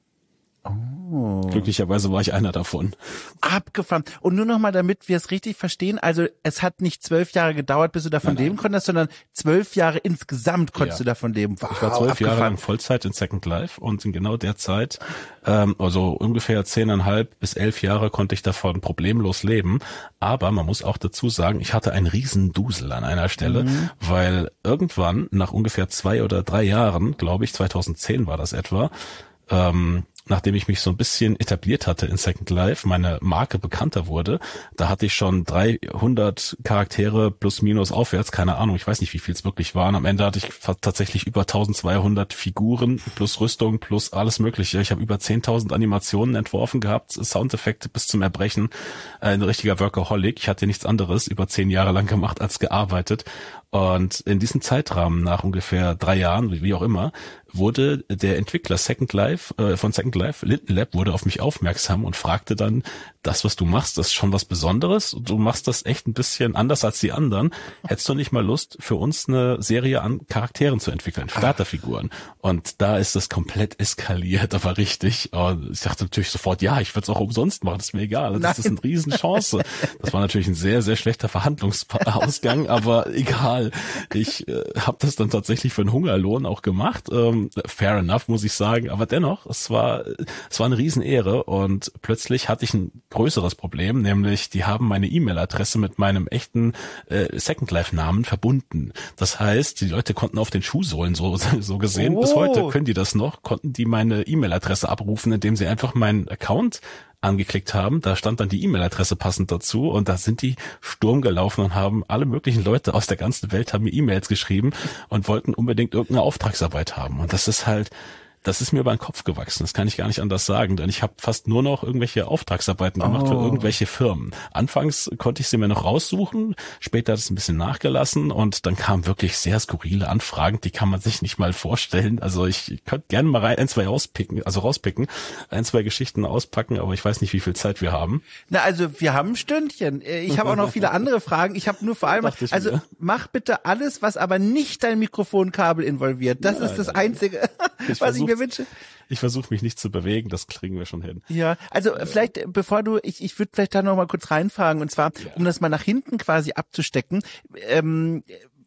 Speaker 2: Oh. Glücklicherweise war ich einer davon.
Speaker 1: Abgefahren. Und nur noch mal, damit wir es richtig verstehen, also es hat nicht zwölf Jahre gedauert, bis du davon nein, leben nein. konntest, sondern zwölf Jahre insgesamt konntest ja. du davon leben.
Speaker 2: Wow, ich war zwölf abgefahren. Jahre lang Vollzeit in Second Life und in genau der Zeit, ähm, also ungefähr zehneinhalb bis elf Jahre konnte ich davon problemlos leben. Aber man muss auch dazu sagen, ich hatte einen riesen Dusel an einer Stelle, mhm. weil irgendwann nach ungefähr zwei oder drei Jahren, glaube ich, zweitausendzehn war das etwa, ähm, nachdem ich mich so ein bisschen etabliert hatte in Second Life, meine Marke bekannter wurde, da hatte ich schon dreihundert Charaktere plus minus aufwärts, keine Ahnung, ich weiß nicht, wie viel es wirklich waren. Am Ende hatte ich tatsächlich über eintausendzweihundert Figuren plus Rüstung plus alles mögliche. Ich habe über zehntausend Animationen entworfen gehabt, Soundeffekte bis zum Erbrechen, ein richtiger Workaholic. Ich hatte nichts anderes über zehn Jahre lang gemacht als gearbeitet. Und in diesem Zeitrahmen, nach ungefähr drei Jahren, wie auch immer, wurde der Entwickler Second Life, äh, von Second Life, Linden Lab, wurde auf mich aufmerksam und fragte dann, das, was du machst, das ist schon was Besonderes. Du machst das echt ein bisschen anders als die anderen. Hättest du nicht mal Lust, für uns eine Serie an Charakteren zu entwickeln, Starterfiguren? Und da ist das komplett eskaliert, aber richtig. Und ich dachte natürlich sofort, ja, ich würde es auch umsonst machen, das ist mir egal. Das Nein. ist eine Riesenchance. Das war natürlich ein sehr, sehr schlechter Verhandlungsausgang, aber egal. Ich äh, habe das dann tatsächlich für einen Hungerlohn auch gemacht. Ähm, fair enough, muss ich sagen. Aber dennoch, es war es war eine Riesenehre und plötzlich hatte ich ein größeres Problem, nämlich die haben meine E-Mail-Adresse mit meinem echten äh, Second Life-Namen verbunden. Das heißt, die Leute konnten auf den Schuhsohlen so so gesehen, oh. bis heute können die das noch, konnten die meine E-Mail-Adresse abrufen, indem sie einfach meinen Account angeklickt haben, da stand dann die E-Mail-Adresse passend dazu und da sind die Sturm gelaufen und haben alle möglichen Leute aus der ganzen Welt haben mir E-Mails geschrieben und wollten unbedingt irgendeine Auftragsarbeit haben und das ist halt Das ist mir über den Kopf gewachsen, das kann ich gar nicht anders sagen, denn ich habe fast nur noch irgendwelche Auftragsarbeiten gemacht oh. für irgendwelche Firmen. Anfangs konnte ich sie mir noch raussuchen, später hat es ein bisschen nachgelassen und dann kamen wirklich sehr skurrile Anfragen, die kann man sich nicht mal vorstellen. Also ich, ich könnte gerne mal rein, ein, zwei auspicken, also rauspicken, ein, zwei Geschichten auspacken, aber ich weiß nicht, wie viel Zeit wir haben.
Speaker 1: Na, also wir haben ein Stündchen. Ich habe auch noch viele andere Fragen. Ich habe nur vor allem, also mir. mach bitte alles, was aber nicht dein Mikrofonkabel involviert. Das ja, ist das ja, Einzige, ich was ich mir wünsche.
Speaker 2: Ich versuche mich nicht zu bewegen, das kriegen wir schon hin.
Speaker 1: Ja, also ja. vielleicht, bevor du, ich, ich würde vielleicht da noch mal kurz reinfragen, und zwar, ja. um das mal nach hinten quasi abzustecken, ähm,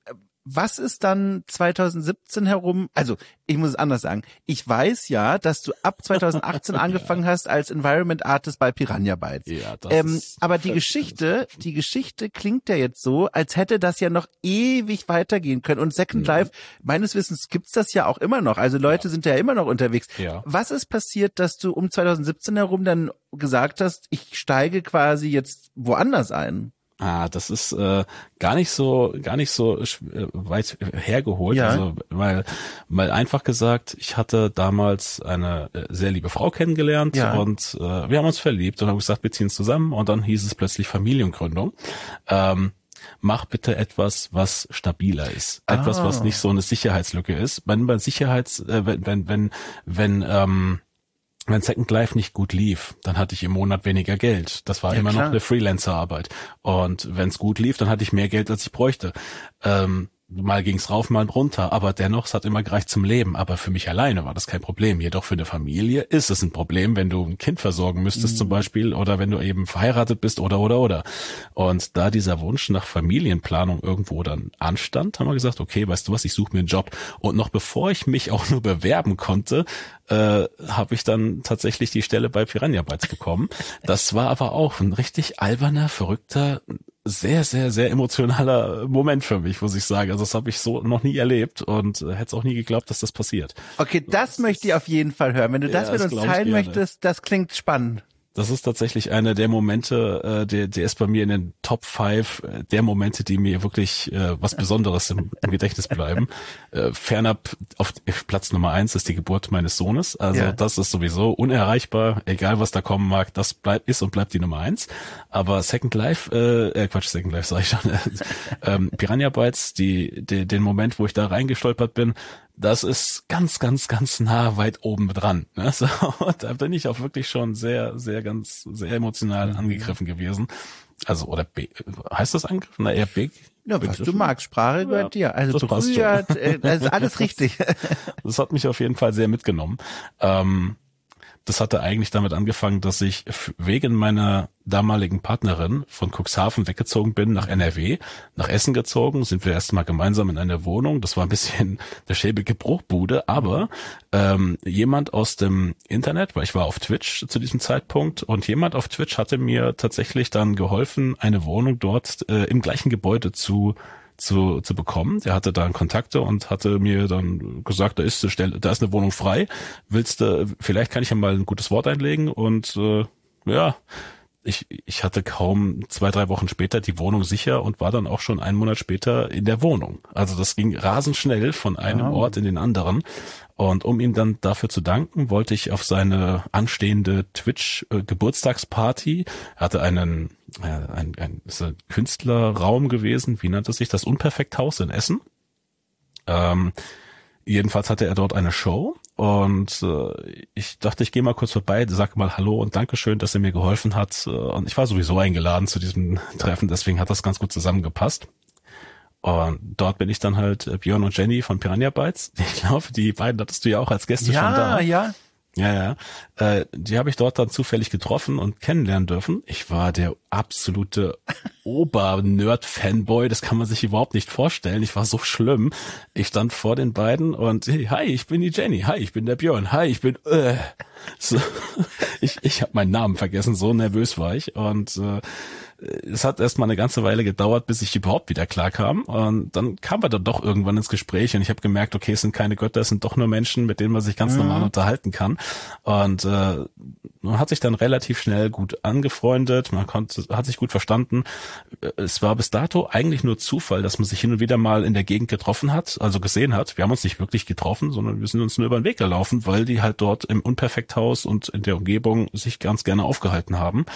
Speaker 1: was ist dann zwanzig siebzehn herum? Also, ich muss es anders sagen. Ich weiß ja, dass du ab zwanzig achtzehn angefangen ja. hast als Environment Artist bei Piranha Bytes. Ja, das ähm, ist aber die Geschichte, die Geschichte klingt ja jetzt so, als hätte das ja noch ewig weitergehen können. Und Second mhm. Life, meines Wissens gibt's das ja auch immer noch. Also Leute ja. sind ja immer noch unterwegs. Ja. Was ist passiert, dass du um zwanzig siebzehn herum dann gesagt hast, ich steige quasi jetzt woanders ein?
Speaker 2: Ah, das ist äh, gar nicht so, gar nicht so äh, weit hergeholt, ja. also weil, weil einfach gesagt, ich hatte damals eine äh, sehr liebe Frau kennengelernt ja. und äh, wir haben uns verliebt und haben gesagt, wir ziehen zusammen und dann hieß es plötzlich Familiengründung. Ähm, mach bitte etwas, was stabiler ist, ah. etwas, was nicht so eine Sicherheitslücke ist. Wenn bei Sicherheits, äh, wenn wenn wenn wenn ähm, wenn Second Life nicht gut lief, dann hatte ich im Monat weniger Geld. Das war ja, immer klar. noch eine Freelancer-Arbeit. Und wenn es gut lief, dann hatte ich mehr Geld, als ich bräuchte. Ähm, mal ging's rauf, mal runter. Aber dennoch, es hat immer gereicht zum Leben. Aber für mich alleine war das kein Problem. Jedoch für eine Familie ist es ein Problem, wenn du ein Kind versorgen müsstest mhm. zum Beispiel oder wenn du eben verheiratet bist oder, oder, oder. Und da dieser Wunsch nach Familienplanung irgendwo dann anstand, haben wir gesagt, okay, weißt du was, ich suche mir einen Job. Und noch bevor ich mich auch nur bewerben konnte, äh, habe ich dann tatsächlich die Stelle bei Piranha Bytes bekommen. Das war aber auch ein richtig alberner, verrückter, sehr, sehr, sehr emotionaler Moment für mich, muss ich sagen. Also das habe ich so noch nie erlebt und äh, hätte es auch nie geglaubt, dass das passiert.
Speaker 1: Okay, das, das möchte ich auf jeden Fall hören. Wenn du das ja, mit das uns teilen möchtest, das klingt spannend.
Speaker 2: Das ist tatsächlich einer der Momente, äh, der, der ist bei mir in den Top five der Momente, die mir wirklich äh, was Besonderes im, im Gedächtnis bleiben. Äh, fernab auf Platz Nummer eins ist die Geburt meines Sohnes. Also ja. das ist sowieso unerreichbar, egal was da kommen mag, das bleibt ist und bleibt die Nummer eins. Aber Second Life, äh, äh Quatsch, Second Life sag ich schon, ähm, Piranha Bytes, die, die, den Moment, wo ich da reingestolpert bin, das ist ganz, ganz, ganz nah weit oben dran. Ne? So, da bin ich auch wirklich schon sehr, sehr, ganz, sehr emotional mhm. angegriffen gewesen. Also, oder B, heißt das angegriffen? Na, eher big.
Speaker 1: Ja, was du magst. Sprache gehört dir. Also berührt, äh, das ist alles richtig.
Speaker 2: Das hat mich auf jeden Fall sehr mitgenommen. Ähm, das hatte eigentlich damit angefangen, dass ich wegen meiner damaligen Partnerin von Cuxhaven weggezogen bin nach N R W, nach Essen gezogen, sind wir erstmal gemeinsam in einer Wohnung. Das war ein bisschen der schäbige Bruchbude, aber ähm, jemand aus dem Internet, weil ich war auf Twitch zu diesem Zeitpunkt und jemand auf Twitch hatte mir tatsächlich dann geholfen, eine Wohnung dort äh, im gleichen Gebäude zu zu zu bekommen. Der hatte da Kontakte und hatte mir dann gesagt, da ist eine Stelle, da ist eine Wohnung frei. Willst du, vielleicht kann ich ja mal ein gutes Wort einlegen und äh, ja, ich ich hatte kaum zwei, drei Wochen später die Wohnung sicher und war dann auch schon einen Monat später in der Wohnung. Also das ging rasend schnell von einem oh. Ort in den anderen. Und um ihm dann dafür zu danken, wollte ich auf seine anstehende Twitch-Geburtstagsparty, er hatte einen, äh, ein, ein, ist ein Künstlerraum gewesen, wie nannte sich das, Unperfekthaus in Essen. Ähm, jedenfalls hatte er dort eine Show und äh, ich dachte, ich gehe mal kurz vorbei, sage mal Hallo und Dankeschön, dass er mir geholfen hat. Und ich war sowieso eingeladen zu diesem Treffen, deswegen hat das ganz gut zusammengepasst. Und dort bin ich dann halt Björn und Jenny von Piranha Bytes. Ich glaube, die beiden hattest du ja auch als Gäste
Speaker 1: ja,
Speaker 2: schon da.
Speaker 1: Ja, ja.
Speaker 2: Ja, ja. Äh, die habe ich dort dann zufällig getroffen und kennenlernen dürfen. Ich war der absolute Ober-Nerd-Fanboy. Das kann man sich überhaupt nicht vorstellen. Ich war so schlimm. Ich stand vor den beiden und hey, hi, ich bin die Jenny. Hi, ich bin der Björn. Hi, ich bin... Äh. So, ich ich habe meinen Namen vergessen. So nervös war ich. Und... Äh, es hat erstmal eine ganze Weile gedauert, bis ich überhaupt wieder klar kam. Und dann kam wir dann doch irgendwann ins Gespräch und ich habe gemerkt, okay, es sind keine Götter, es sind doch nur Menschen, mit denen man sich ganz mhm. normal unterhalten kann. Und äh, man hat sich dann relativ schnell gut angefreundet, man konnte, hat sich gut verstanden. Es war bis dato eigentlich nur Zufall, dass man sich hin und wieder mal in der Gegend getroffen hat, also gesehen hat. Wir haben uns nicht wirklich getroffen, sondern wir sind uns nur über den Weg gelaufen, weil die halt dort im Unperfekthaus und in der Umgebung sich ganz gerne aufgehalten haben.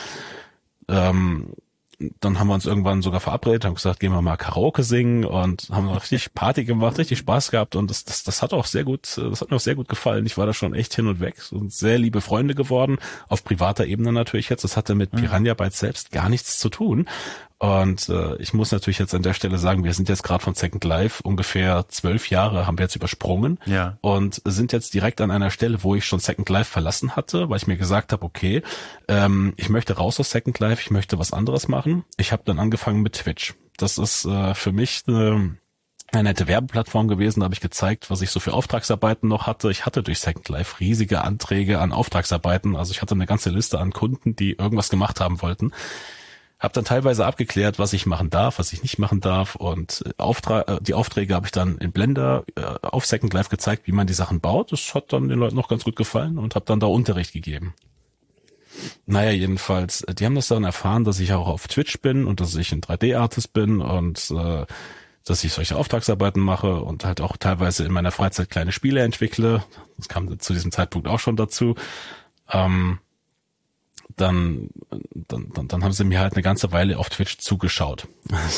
Speaker 2: Ähm, dann haben wir uns irgendwann sogar verabredet, haben gesagt, gehen wir mal Karaoke singen und haben richtig Party gemacht, richtig Spaß gehabt und das, das, das hat auch sehr gut, das hat mir auch sehr gut gefallen. Ich war da schon echt hin und weg, sind sehr liebe Freunde geworden, auf privater Ebene natürlich jetzt. Das hatte mit Piranha Bytes selbst gar nichts zu tun. Und äh, ich muss natürlich jetzt an der Stelle sagen, wir sind jetzt gerade von Second Life ungefähr zwölf Jahre haben wir jetzt übersprungen
Speaker 1: ja.
Speaker 2: und sind jetzt direkt an einer Stelle, wo ich schon Second Life verlassen hatte, weil ich mir gesagt habe, okay, ähm, ich möchte raus aus Second Life, ich möchte was anderes machen. Ich habe dann angefangen mit Twitch. Das ist äh, für mich eine, eine nette Werbeplattform gewesen. Da habe ich gezeigt, was ich so für Auftragsarbeiten noch hatte. Ich hatte durch Second Life riesige Anträge an Auftragsarbeiten. Also ich hatte eine ganze Liste an Kunden, die irgendwas gemacht haben wollten. Hab dann teilweise abgeklärt, was ich machen darf, was ich nicht machen darf und Auftrag, die Aufträge habe ich dann in Blender äh, auf Second Life gezeigt, wie man die Sachen baut. Das hat dann den Leuten noch ganz gut gefallen und habe dann da Unterricht gegeben. Naja, jedenfalls, die haben das dann erfahren, dass ich auch auf Twitch bin und dass ich ein drei D-Artist bin und äh, dass ich solche Auftragsarbeiten mache und halt auch teilweise in meiner Freizeit kleine Spiele entwickle. Das kam zu diesem Zeitpunkt auch schon dazu. Ähm, Dann, dann, dann, dann haben sie mir halt eine ganze Weile auf Twitch zugeschaut.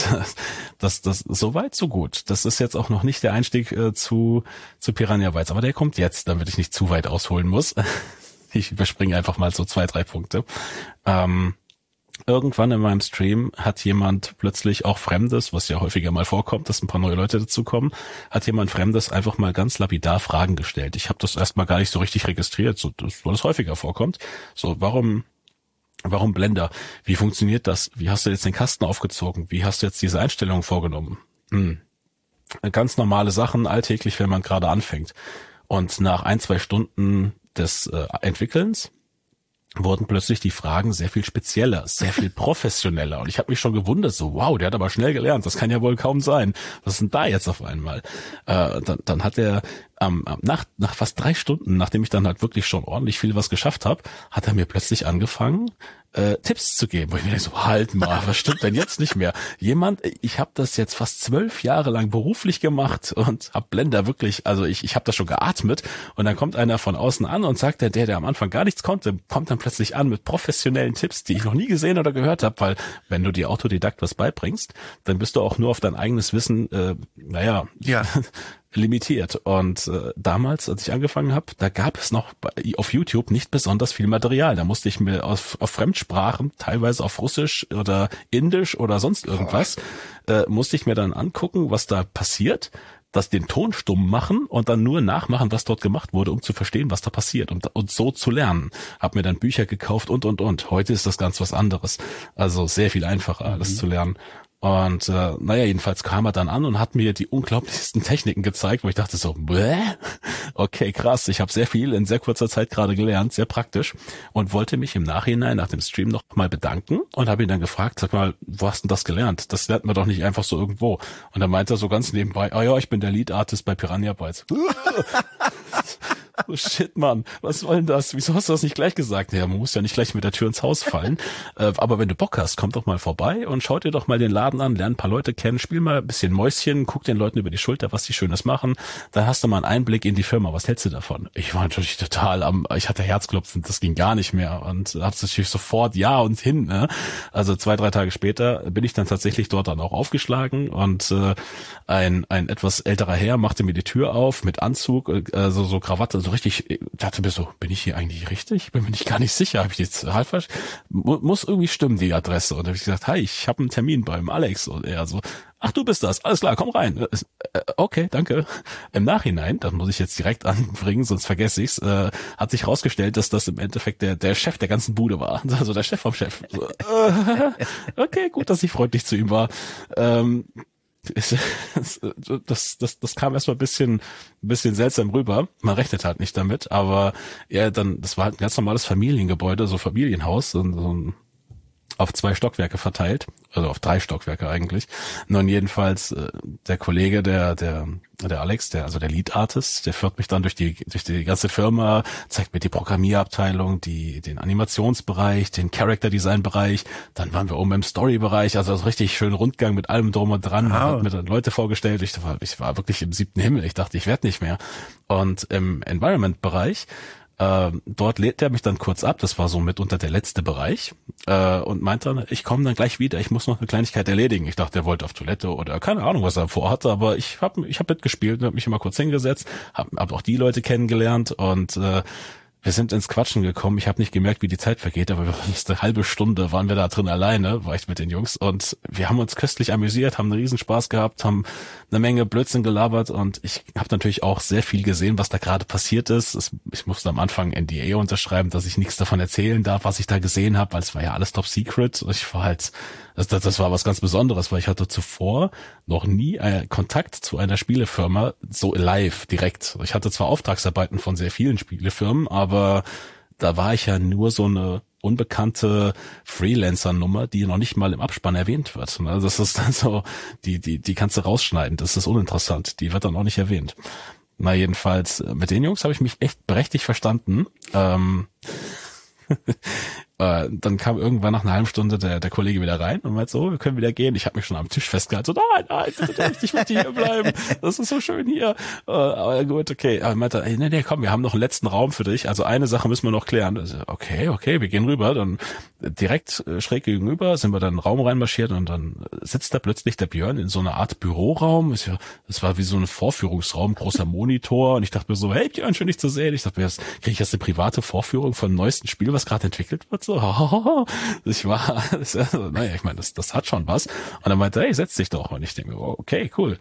Speaker 2: Das, das, so weit, so gut. Das ist jetzt auch noch nicht der Einstieg äh, zu, zu Piranha Bytes, aber der kommt jetzt, damit ich nicht zu weit ausholen muss. Ich überspringe einfach mal so zwei, drei Punkte. Ähm, irgendwann in meinem Stream hat jemand plötzlich auch Fremdes, was ja häufiger mal vorkommt, dass ein paar neue Leute dazukommen, hat jemand Fremdes einfach mal ganz lapidar Fragen gestellt. Ich habe das erstmal gar nicht so richtig registriert, so, das, weil das häufiger vorkommt. So, warum Warum Blender? Wie funktioniert das? Wie hast du jetzt den Kasten aufgezogen? Wie hast du jetzt diese Einstellungen vorgenommen? Hm. Ganz normale Sachen, alltäglich, wenn man gerade anfängt. Und nach ein, zwei Stunden des äh, Entwickelns wurden plötzlich die Fragen sehr viel spezieller, sehr viel professioneller. Und ich habe mich schon gewundert, so wow, der hat aber schnell gelernt, das kann ja wohl kaum sein. Was ist denn da jetzt auf einmal? Äh, dann, dann hat er ähm, nach, nach fast drei Stunden, nachdem ich dann halt wirklich schon ordentlich viel was geschafft habe, hat er mir plötzlich angefangen, äh, Tipps zu geben. Wo ich mir denke, so halt mal, was stimmt denn jetzt nicht mehr? Jemand, ich habe das jetzt fast zwölf Jahre lang beruflich gemacht und habe Blender wirklich, also ich, ich habe das schon geatmet und dann kommt einer von außen an und sagt, der, der, der am Anfang gar nichts konnte, kommt dann plötzlich an mit professionellen Tipps, die ich noch nie gesehen oder gehört habe, weil wenn du dir Autodidakt was beibringst, dann bist du auch nur auf dein eigenes Wissen, äh, naja,
Speaker 1: ja.
Speaker 2: limitiert. Und äh, damals, als ich angefangen habe, da gab es noch bei, auf YouTube nicht besonders viel Material. Da musste ich mir auf, auf Fremdsprachen, teilweise auf Russisch oder Indisch oder sonst irgendwas, äh, musste ich mir dann angucken, was da passiert, das den Ton stumm machen und dann nur nachmachen, was dort gemacht wurde, um zu verstehen, was da passiert und, und so zu lernen. Hab mir dann Bücher gekauft und, und, und. Heute ist das ganz was anderes. Also sehr viel einfacher, alles mhm. zu lernen. Und äh, naja, jedenfalls kam er dann an und hat mir die unglaublichsten Techniken gezeigt, wo ich dachte so, bäh, okay, krass, ich habe sehr viel in sehr kurzer Zeit gerade gelernt, sehr praktisch und wollte mich im Nachhinein nach dem Stream noch mal bedanken und habe ihn dann gefragt, sag mal, wo hast denn das gelernt? Das lernt man doch nicht einfach so irgendwo. Und dann meinte er so ganz nebenbei, ah ja, ich bin der Lead Artist bei Piranha Bytes. Oh shit, Mann, was soll denn das? Wieso hast du das nicht gleich gesagt? Ja, man muss ja nicht gleich mit der Tür ins Haus fallen. Äh, aber wenn du Bock hast, komm doch mal vorbei und schau dir doch mal den Laden an, lern ein paar Leute kennen, spiel mal ein bisschen Mäuschen, guck den Leuten über die Schulter, was die Schönes machen. Dann hast du mal einen Einblick in die Firma. Was hältst du davon? Ich war natürlich total am, ich hatte Herzklopfen, das ging gar nicht mehr und hab's natürlich sofort ja und hin. Ne? Also zwei, drei Tage später bin ich dann tatsächlich dort dann auch aufgeschlagen und äh, ein ein etwas älterer Herr machte mir die Tür auf mit Anzug, äh, so, so Krawatte, so richtig, ich dachte mir so, bin ich hier eigentlich richtig? Bin mir nicht gar nicht sicher, habe ich jetzt halb falsch? Muss irgendwie stimmen, die Adresse. Und da habe ich gesagt, hi, ich habe einen Termin beim Alex. Und er so, ach, du bist das, alles klar, komm rein. Okay, danke. Im Nachhinein, das muss ich jetzt direkt anbringen, sonst vergesse ich's, äh, hat sich rausgestellt, dass das im Endeffekt der der Chef der ganzen Bude war. Also der Chef vom Chef. So, äh, okay, gut, dass ich freundlich zu ihm war. Ähm, das, das, das kam erstmal ein bisschen, ein bisschen seltsam rüber. Man rechnet halt nicht damit, aber ja, dann, das war halt ein ganz normales Familiengebäude, so Familienhaus, so, so ein auf zwei Stockwerke verteilt, also auf drei Stockwerke eigentlich. Nun jedenfalls äh, der Kollege, der der der Alex, der also der Lead Artist, der führt mich dann durch die durch die ganze Firma, zeigt mir die Programmierabteilung, die den Animationsbereich, den Character Design Bereich. Dann waren wir oben im Story Bereich, also so richtig schön Rundgang mit allem drum und dran.
Speaker 1: Wow.
Speaker 2: Hat mir dann Leute vorgestellt. Ich war ich war wirklich im siebten Himmel. Ich dachte, ich werde nicht mehr. Und im Environment Bereich Äh, dort lädt er mich dann kurz ab, das war so mitunter der letzte Bereich, äh, und meint dann, ich komme dann gleich wieder, ich muss noch eine Kleinigkeit erledigen. Ich dachte, er wollte auf Toilette oder keine Ahnung, was er vorhatte, aber ich habe ich hab mitgespielt und habe mich immer kurz hingesetzt, habe hab auch die Leute kennengelernt und äh, wir sind ins Quatschen gekommen. Ich habe nicht gemerkt, wie die Zeit vergeht, aber wir waren jetzt eine halbe Stunde waren wir da drin alleine, war ich mit den Jungs und wir haben uns köstlich amüsiert, haben einen Riesenspaß gehabt, haben eine Menge Blödsinn gelabert und ich habe natürlich auch sehr viel gesehen, was da gerade passiert ist. Es, ich musste am Anfang N D A unterschreiben, dass ich nichts davon erzählen darf, was ich da gesehen habe, weil es war ja alles top secret. Ich war halt, das, das, das war was ganz Besonderes, weil ich hatte zuvor noch nie äh, Kontakt zu einer Spielefirma so live direkt. Ich hatte zwar Auftragsarbeiten von sehr vielen Spielefirmen, aber aber da war ich ja nur so eine unbekannte Freelancer-Nummer, die noch nicht mal im Abspann erwähnt wird. Das ist dann so, die, die, die kannst du rausschneiden. Das ist uninteressant. Die wird dann auch nicht erwähnt. Na, jedenfalls, mit den Jungs habe ich mich echt prächtig verstanden. Ähm, äh, dann kam irgendwann nach einer halben Stunde der, der Kollege wieder rein und meinte so, wir können wieder gehen. Ich habe mich schon am Tisch festgehalten. So, nein, nein, bitte nicht, ich möchte hier bleiben. Das ist so schön hier. Äh, aber gut, okay. Aber meinte, ey, nee, nee, komm, wir haben noch einen letzten Raum für dich. Also eine Sache müssen wir noch klären. Also, okay, okay, wir gehen rüber. Dann direkt äh, schräg gegenüber sind wir dann in den Raum reinmarschiert und dann sitzt da plötzlich der Björn in so einer Art Büroraum. Ist ja, das war wie so ein Vorführungsraum, großer Monitor. Und ich dachte mir so, hey Björn, schön dich zu sehen. Ich dachte mir, kriege ich jetzt eine private Vorführung von dem neuesten Spiel, was gerade entwickelt wird? So, ich war, das, naja, ich meine, das, das hat schon was. Und er meinte, hey, setz dich doch. Und ich denke, oh, okay, cool.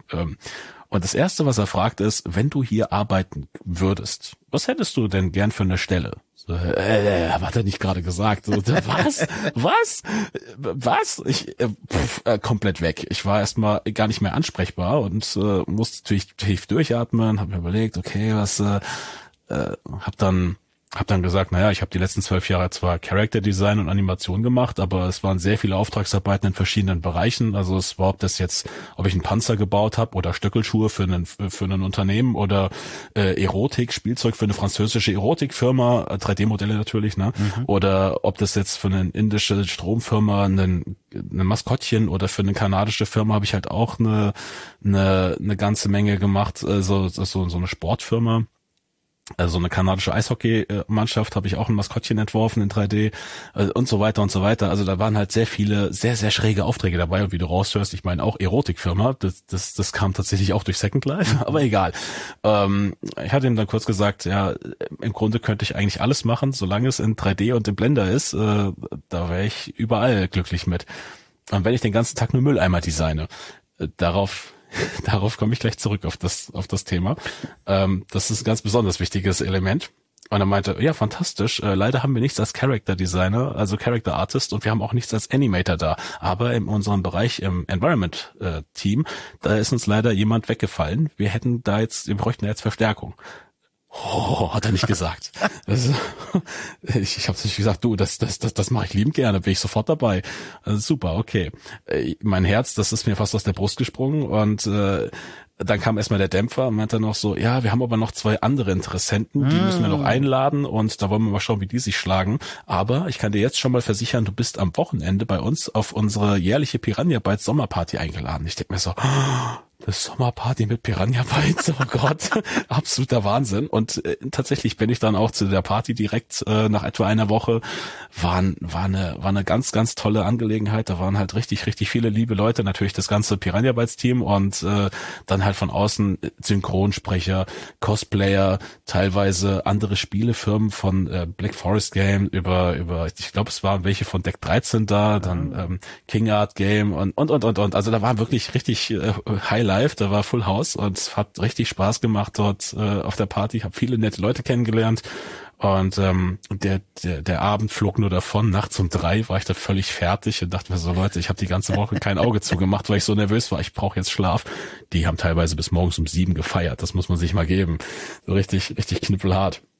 Speaker 2: Und das Erste, was er fragt, ist, wenn du hier arbeiten würdest, was hättest du denn gern für eine Stelle? So, äh, hat er nicht gerade gesagt. So, was? Was? Was? Ich äh, pff, äh, komplett weg. Ich war erstmal gar nicht mehr ansprechbar und äh, musste natürlich tief durchatmen, habe mir überlegt, okay, was, äh, äh, hab dann Hab dann gesagt, naja, ich habe die letzten zwölf Jahre zwar Character Design und Animation gemacht, aber es waren sehr viele Auftragsarbeiten in verschiedenen Bereichen. Also es war, ob das jetzt, ob ich einen Panzer gebaut habe oder Stöckelschuhe für einen für ein Unternehmen oder äh, Erotik, Spielzeug für eine französische Erotikfirma, äh, drei D-Modelle natürlich, ne? Mhm. Oder ob das jetzt für eine indische Stromfirma ein eine Maskottchen oder für eine kanadische Firma habe ich halt auch eine eine eine ganze Menge gemacht, also so so eine Sportfirma. Also eine kanadische Eishockey-Mannschaft habe ich auch ein Maskottchen entworfen in drei D und so weiter und so weiter. Also da waren halt sehr viele, sehr, sehr schräge Aufträge dabei. Und wie du raushörst, ich meine auch Erotikfirma, das, das, das kam tatsächlich auch durch Second Life, aber egal. Ähm, ich hatte ihm dann kurz gesagt, ja, im Grunde könnte ich eigentlich alles machen, solange es in drei D und im Blender ist, äh, da wäre ich überall glücklich mit. Und wenn ich den ganzen Tag nur Mülleimer designe, äh, darauf... Darauf komme ich gleich zurück auf das auf das Thema. Ähm, das ist ein ganz besonders wichtiges Element. Und er meinte, ja, fantastisch, äh, leider haben wir nichts als Character Designer, also Character Artist und wir haben auch nichts als Animator da. Aber in unserem Bereich im Environment äh, Team, da ist uns leider jemand weggefallen. Wir hätten da jetzt, wir bräuchten da jetzt Verstärkung. Oh, hat er nicht gesagt. Das, ich ich habe natürlich gesagt, du, das das das das mache ich liebend gerne, bin ich sofort dabei. Also super, okay. Mein Herz, das ist mir fast aus der Brust gesprungen und äh, dann kam erstmal der Dämpfer und meinte noch so, ja, wir haben aber noch zwei andere Interessenten, die mm. müssen wir noch einladen und da wollen wir mal schauen, wie die sich schlagen. Aber ich kann dir jetzt schon mal versichern, du bist am Wochenende bei uns auf unsere jährliche Piranha Bytes Sommerparty eingeladen. Ich denke mir so, oh, das Sommerparty mit Piranha Bytes, oh Gott, absoluter Wahnsinn. Und äh, tatsächlich bin ich dann auch zu der Party direkt äh, nach etwa einer Woche. War, war, eine, war eine ganz, ganz tolle Angelegenheit. Da waren halt richtig, richtig viele liebe Leute, natürlich das ganze Piranha Bytes Team und äh, dann halt von außen Synchronsprecher, Cosplayer, teilweise andere Spielefirmen von äh, Black Forest Game über, über ich glaube, es waren welche von Deck dreizehn da, dann ähm, King Art Game und, und, und, und, und. Also da war wirklich richtig äh, Highlight. Live, da war Full House und es hat richtig Spaß gemacht dort äh, auf der Party. Ich habe viele nette Leute kennengelernt und ähm, der, der der Abend flog nur davon. Nachts um drei war ich da völlig fertig und dachte mir so, Leute, ich habe die ganze Woche kein Auge zugemacht, weil ich so nervös war. Ich brauche jetzt Schlaf. Die haben teilweise bis morgens um sieben gefeiert. Das muss man sich mal geben. So richtig, richtig knüppelhart.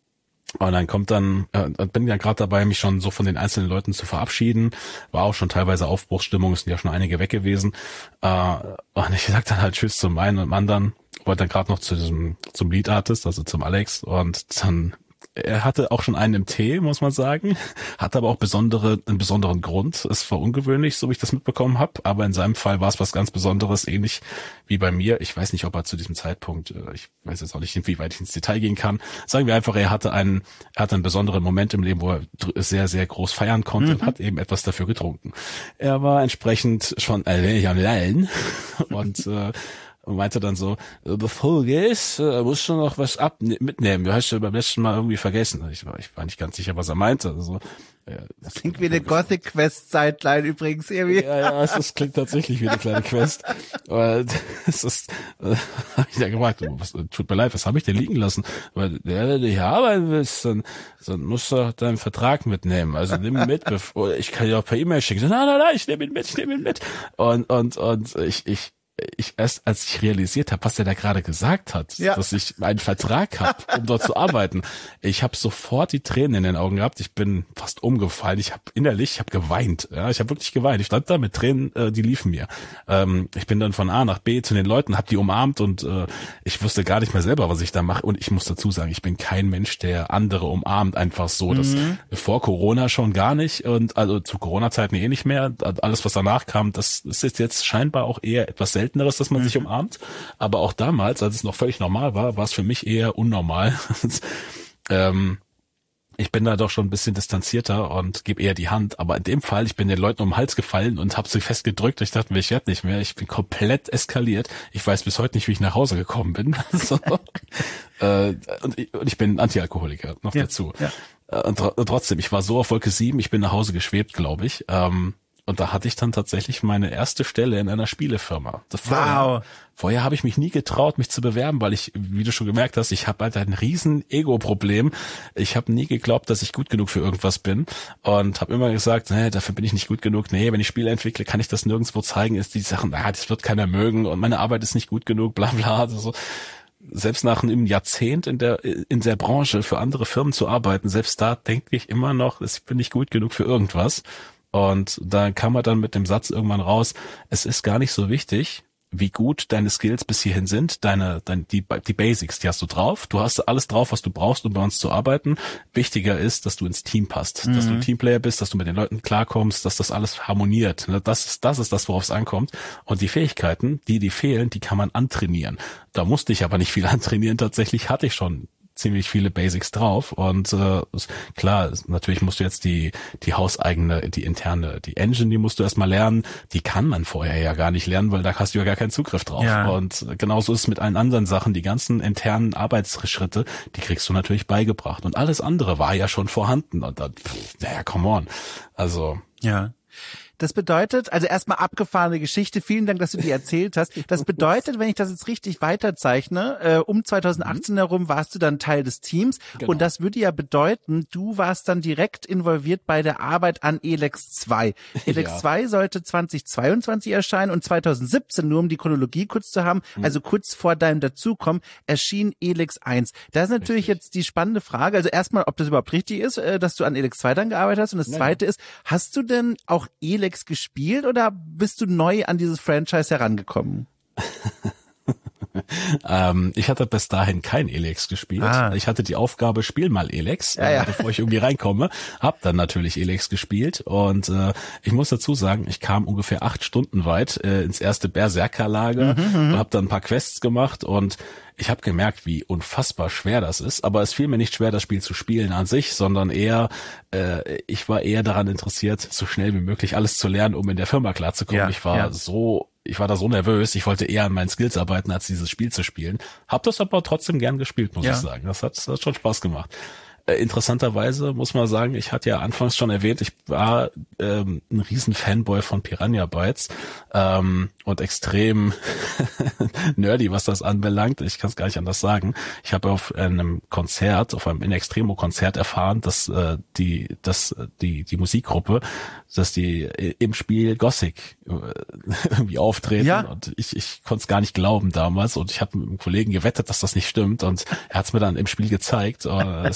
Speaker 2: Und dann kommt dann, äh, bin ja gerade dabei, mich schon so von den einzelnen Leuten zu verabschieden. War auch schon teilweise Aufbruchsstimmung, es sind ja schon einige weg gewesen. Äh, und ich sag dann halt Tschüss zum einen und dem anderen. Wollte dann gerade noch zu diesem, zum Lead Artist, also zum Alex. Und dann, er hatte auch schon einen im Tee, muss man sagen. Hatte aber auch besondere, einen besonderen Grund. Es war ungewöhnlich, so wie ich das mitbekommen habe. Aber in seinem Fall war es was ganz Besonderes, ähnlich wie bei mir. Ich weiß nicht, ob er zu diesem Zeitpunkt, ich weiß jetzt auch nicht, wie weit ich ins Detail gehen kann. Sagen wir einfach, er hatte einen, er hatte einen besonderen Moment im Leben, wo er sehr, sehr groß feiern konnte, mhm. und hat eben etwas dafür getrunken. Er war entsprechend schon allmählich am Lallen und äh, und meinte dann so, bevor du gehst, musst du noch was ab mitnehmen. Du hast ja beim letzten Mal irgendwie vergessen. Ich war, ich war nicht ganz sicher, was er meinte. Also, ja,
Speaker 1: das klingt wie eine Gothic-Quest-Zeitline übrigens irgendwie.
Speaker 2: Ja, ja, es ist, klingt tatsächlich wie eine kleine Quest. Und es ist, äh, hab ich ja gefragt, was, tut mir leid, was habe ich denn liegen lassen? Weil der, der dich arbeiten willst, dann, dann musst du deinen Vertrag mitnehmen. Also nimm ihn mit, bevor, ich kann dir auch per E-Mail schicken. So, nein, nein, nein, ich nehme ihn mit, ich nehme ihn mit. Und, und, und ich, ich, ich erst, als ich realisiert habe, was er da gerade gesagt hat, ja. dass ich einen Vertrag habe, um dort zu arbeiten, ich habe sofort die Tränen in den Augen gehabt. Ich bin fast umgefallen. Ich habe innerlich, ich habe geweint. Ja, ich habe wirklich geweint. Ich stand da mit Tränen, äh, die liefen mir. Ähm, ich bin dann von A nach B zu den Leuten, habe die umarmt und äh, ich wusste gar nicht mehr selber, was ich da mache. Und ich muss dazu sagen, ich bin kein Mensch, der andere umarmt einfach so. Das mhm. vor Corona schon gar nicht und also zu Corona-Zeiten eh nicht mehr. Alles, was danach kam, das ist jetzt scheinbar auch eher etwas seltener, dass man sich umarmt, aber auch damals, als es noch völlig normal war, war es für mich eher unnormal. ähm, ich bin da doch schon ein bisschen distanzierter und gebe eher die Hand, aber in dem Fall, ich bin den Leuten um den Hals gefallen und habe sie festgedrückt. Ich dachte mir, ich werde nicht mehr. Ich bin komplett eskaliert. Ich weiß bis heute nicht, wie ich nach Hause gekommen bin. so. äh, und, ich, und ich bin Antialkoholiker noch ja, dazu. Ja. Und, tr- und trotzdem, ich war so auf Wolke sieben, ich bin nach Hause geschwebt, glaube ich. Ähm, Und da hatte ich dann tatsächlich meine erste Stelle in einer Spielefirma. Vorher, wow. Vorher habe ich mich nie getraut, mich zu bewerben, weil ich, wie du schon gemerkt hast, ich habe halt ein riesen Ego-Problem. Ich habe nie geglaubt, dass ich gut genug für irgendwas bin und habe immer gesagt, nee, dafür bin ich nicht gut genug. Nee, wenn ich Spiele entwickle, kann ich das nirgendwo zeigen. Ist die Sachen, ah, das wird keiner mögen und meine Arbeit ist nicht gut genug, bla bla. Also, selbst nach einem Jahrzehnt in der in der Branche für andere Firmen zu arbeiten, selbst da denke ich immer noch, ich bin nicht gut genug für irgendwas. Und da kam man dann mit dem Satz irgendwann raus, es ist gar nicht so wichtig, wie gut deine Skills bis hierhin sind, deine, deine die, die Basics, die hast du drauf. Du hast alles drauf, was du brauchst, um bei uns zu arbeiten. Wichtiger ist, dass du ins Team passt, mhm. dass du ein Teamplayer bist, dass du mit den Leuten klarkommst, dass das alles harmoniert. Das ist, das ist das, worauf es ankommt. Und die Fähigkeiten, die, die fehlen, die kann man antrainieren. Da musste ich aber nicht viel antrainieren. Tatsächlich hatte ich schon ziemlich viele Basics drauf und äh, klar, natürlich musst du jetzt die die hauseigene, die interne, die Engine, die musst du erstmal lernen, die kann man vorher ja gar nicht lernen, weil da hast du ja gar keinen Zugriff drauf. Ja. Und genauso ist es mit allen anderen Sachen, die ganzen internen Arbeitsschritte, die kriegst du natürlich beigebracht und alles andere war ja schon vorhanden und dann, naja, come on. Also
Speaker 1: ja. Das bedeutet, also erstmal abgefahrene Geschichte, vielen Dank, dass du die erzählt hast. Das bedeutet, wenn ich das jetzt richtig weiterzeichne, äh, um zwanzig achtzehn mhm. herum warst du dann Teil des Teams genau. Und das würde ja bedeuten, du warst dann direkt involviert bei der Arbeit an Elex zwei. Elex ja. zwei sollte zwanzig zweiundzwanzig erscheinen und zwanzig siebzehn, nur um die Chronologie kurz zu haben, mhm. also kurz vor deinem Dazukommen, erschien Elex eins. Das ist natürlich richtig. Jetzt die spannende Frage, also erstmal, ob das überhaupt richtig ist, äh, dass du an Elex zwei dann gearbeitet hast und das ja. zweite ist, hast du denn auch Elex gespielt oder bist du neu an dieses Franchise herangekommen?
Speaker 2: ähm, ich hatte bis dahin kein Elex gespielt. Ah. Ich hatte die Aufgabe, spiel mal Elex, ja, ja. Äh, bevor ich irgendwie reinkomme. Hab dann natürlich Elex gespielt und äh, ich muss dazu sagen, ich kam ungefähr acht Stunden weit äh, ins erste Berserkerlager mhm, und habe dann ein paar Quests gemacht und ich habe gemerkt, wie unfassbar schwer das ist, aber es fiel mir nicht schwer, das Spiel zu spielen an sich, sondern eher, äh, ich war eher daran interessiert, so schnell wie möglich alles zu lernen, um in der Firma klarzukommen. Ja, ich war ja. so, ich war da so nervös, ich wollte eher an meinen Skills arbeiten, als dieses Spiel zu spielen. Hab das aber trotzdem gern gespielt, muss ja. ich sagen. Das hat, das hat schon Spaß gemacht. Interessanterweise muss man sagen, ich hatte ja anfangs schon erwähnt, ich war ähm, ein riesen Fanboy von Piranha Bytes ähm, und extrem nerdy, was das anbelangt. Ich kann es gar nicht anders sagen. Ich habe auf einem Konzert, auf einem In Extremo Konzert erfahren, dass äh, die, dass die die Musikgruppe, dass die im Spiel Gothic äh, irgendwie auftreten ja. und ich ich konnte es gar nicht glauben damals und ich habe mit einem Kollegen gewettet, dass das nicht stimmt und er hat es mir dann im Spiel gezeigt. Und ich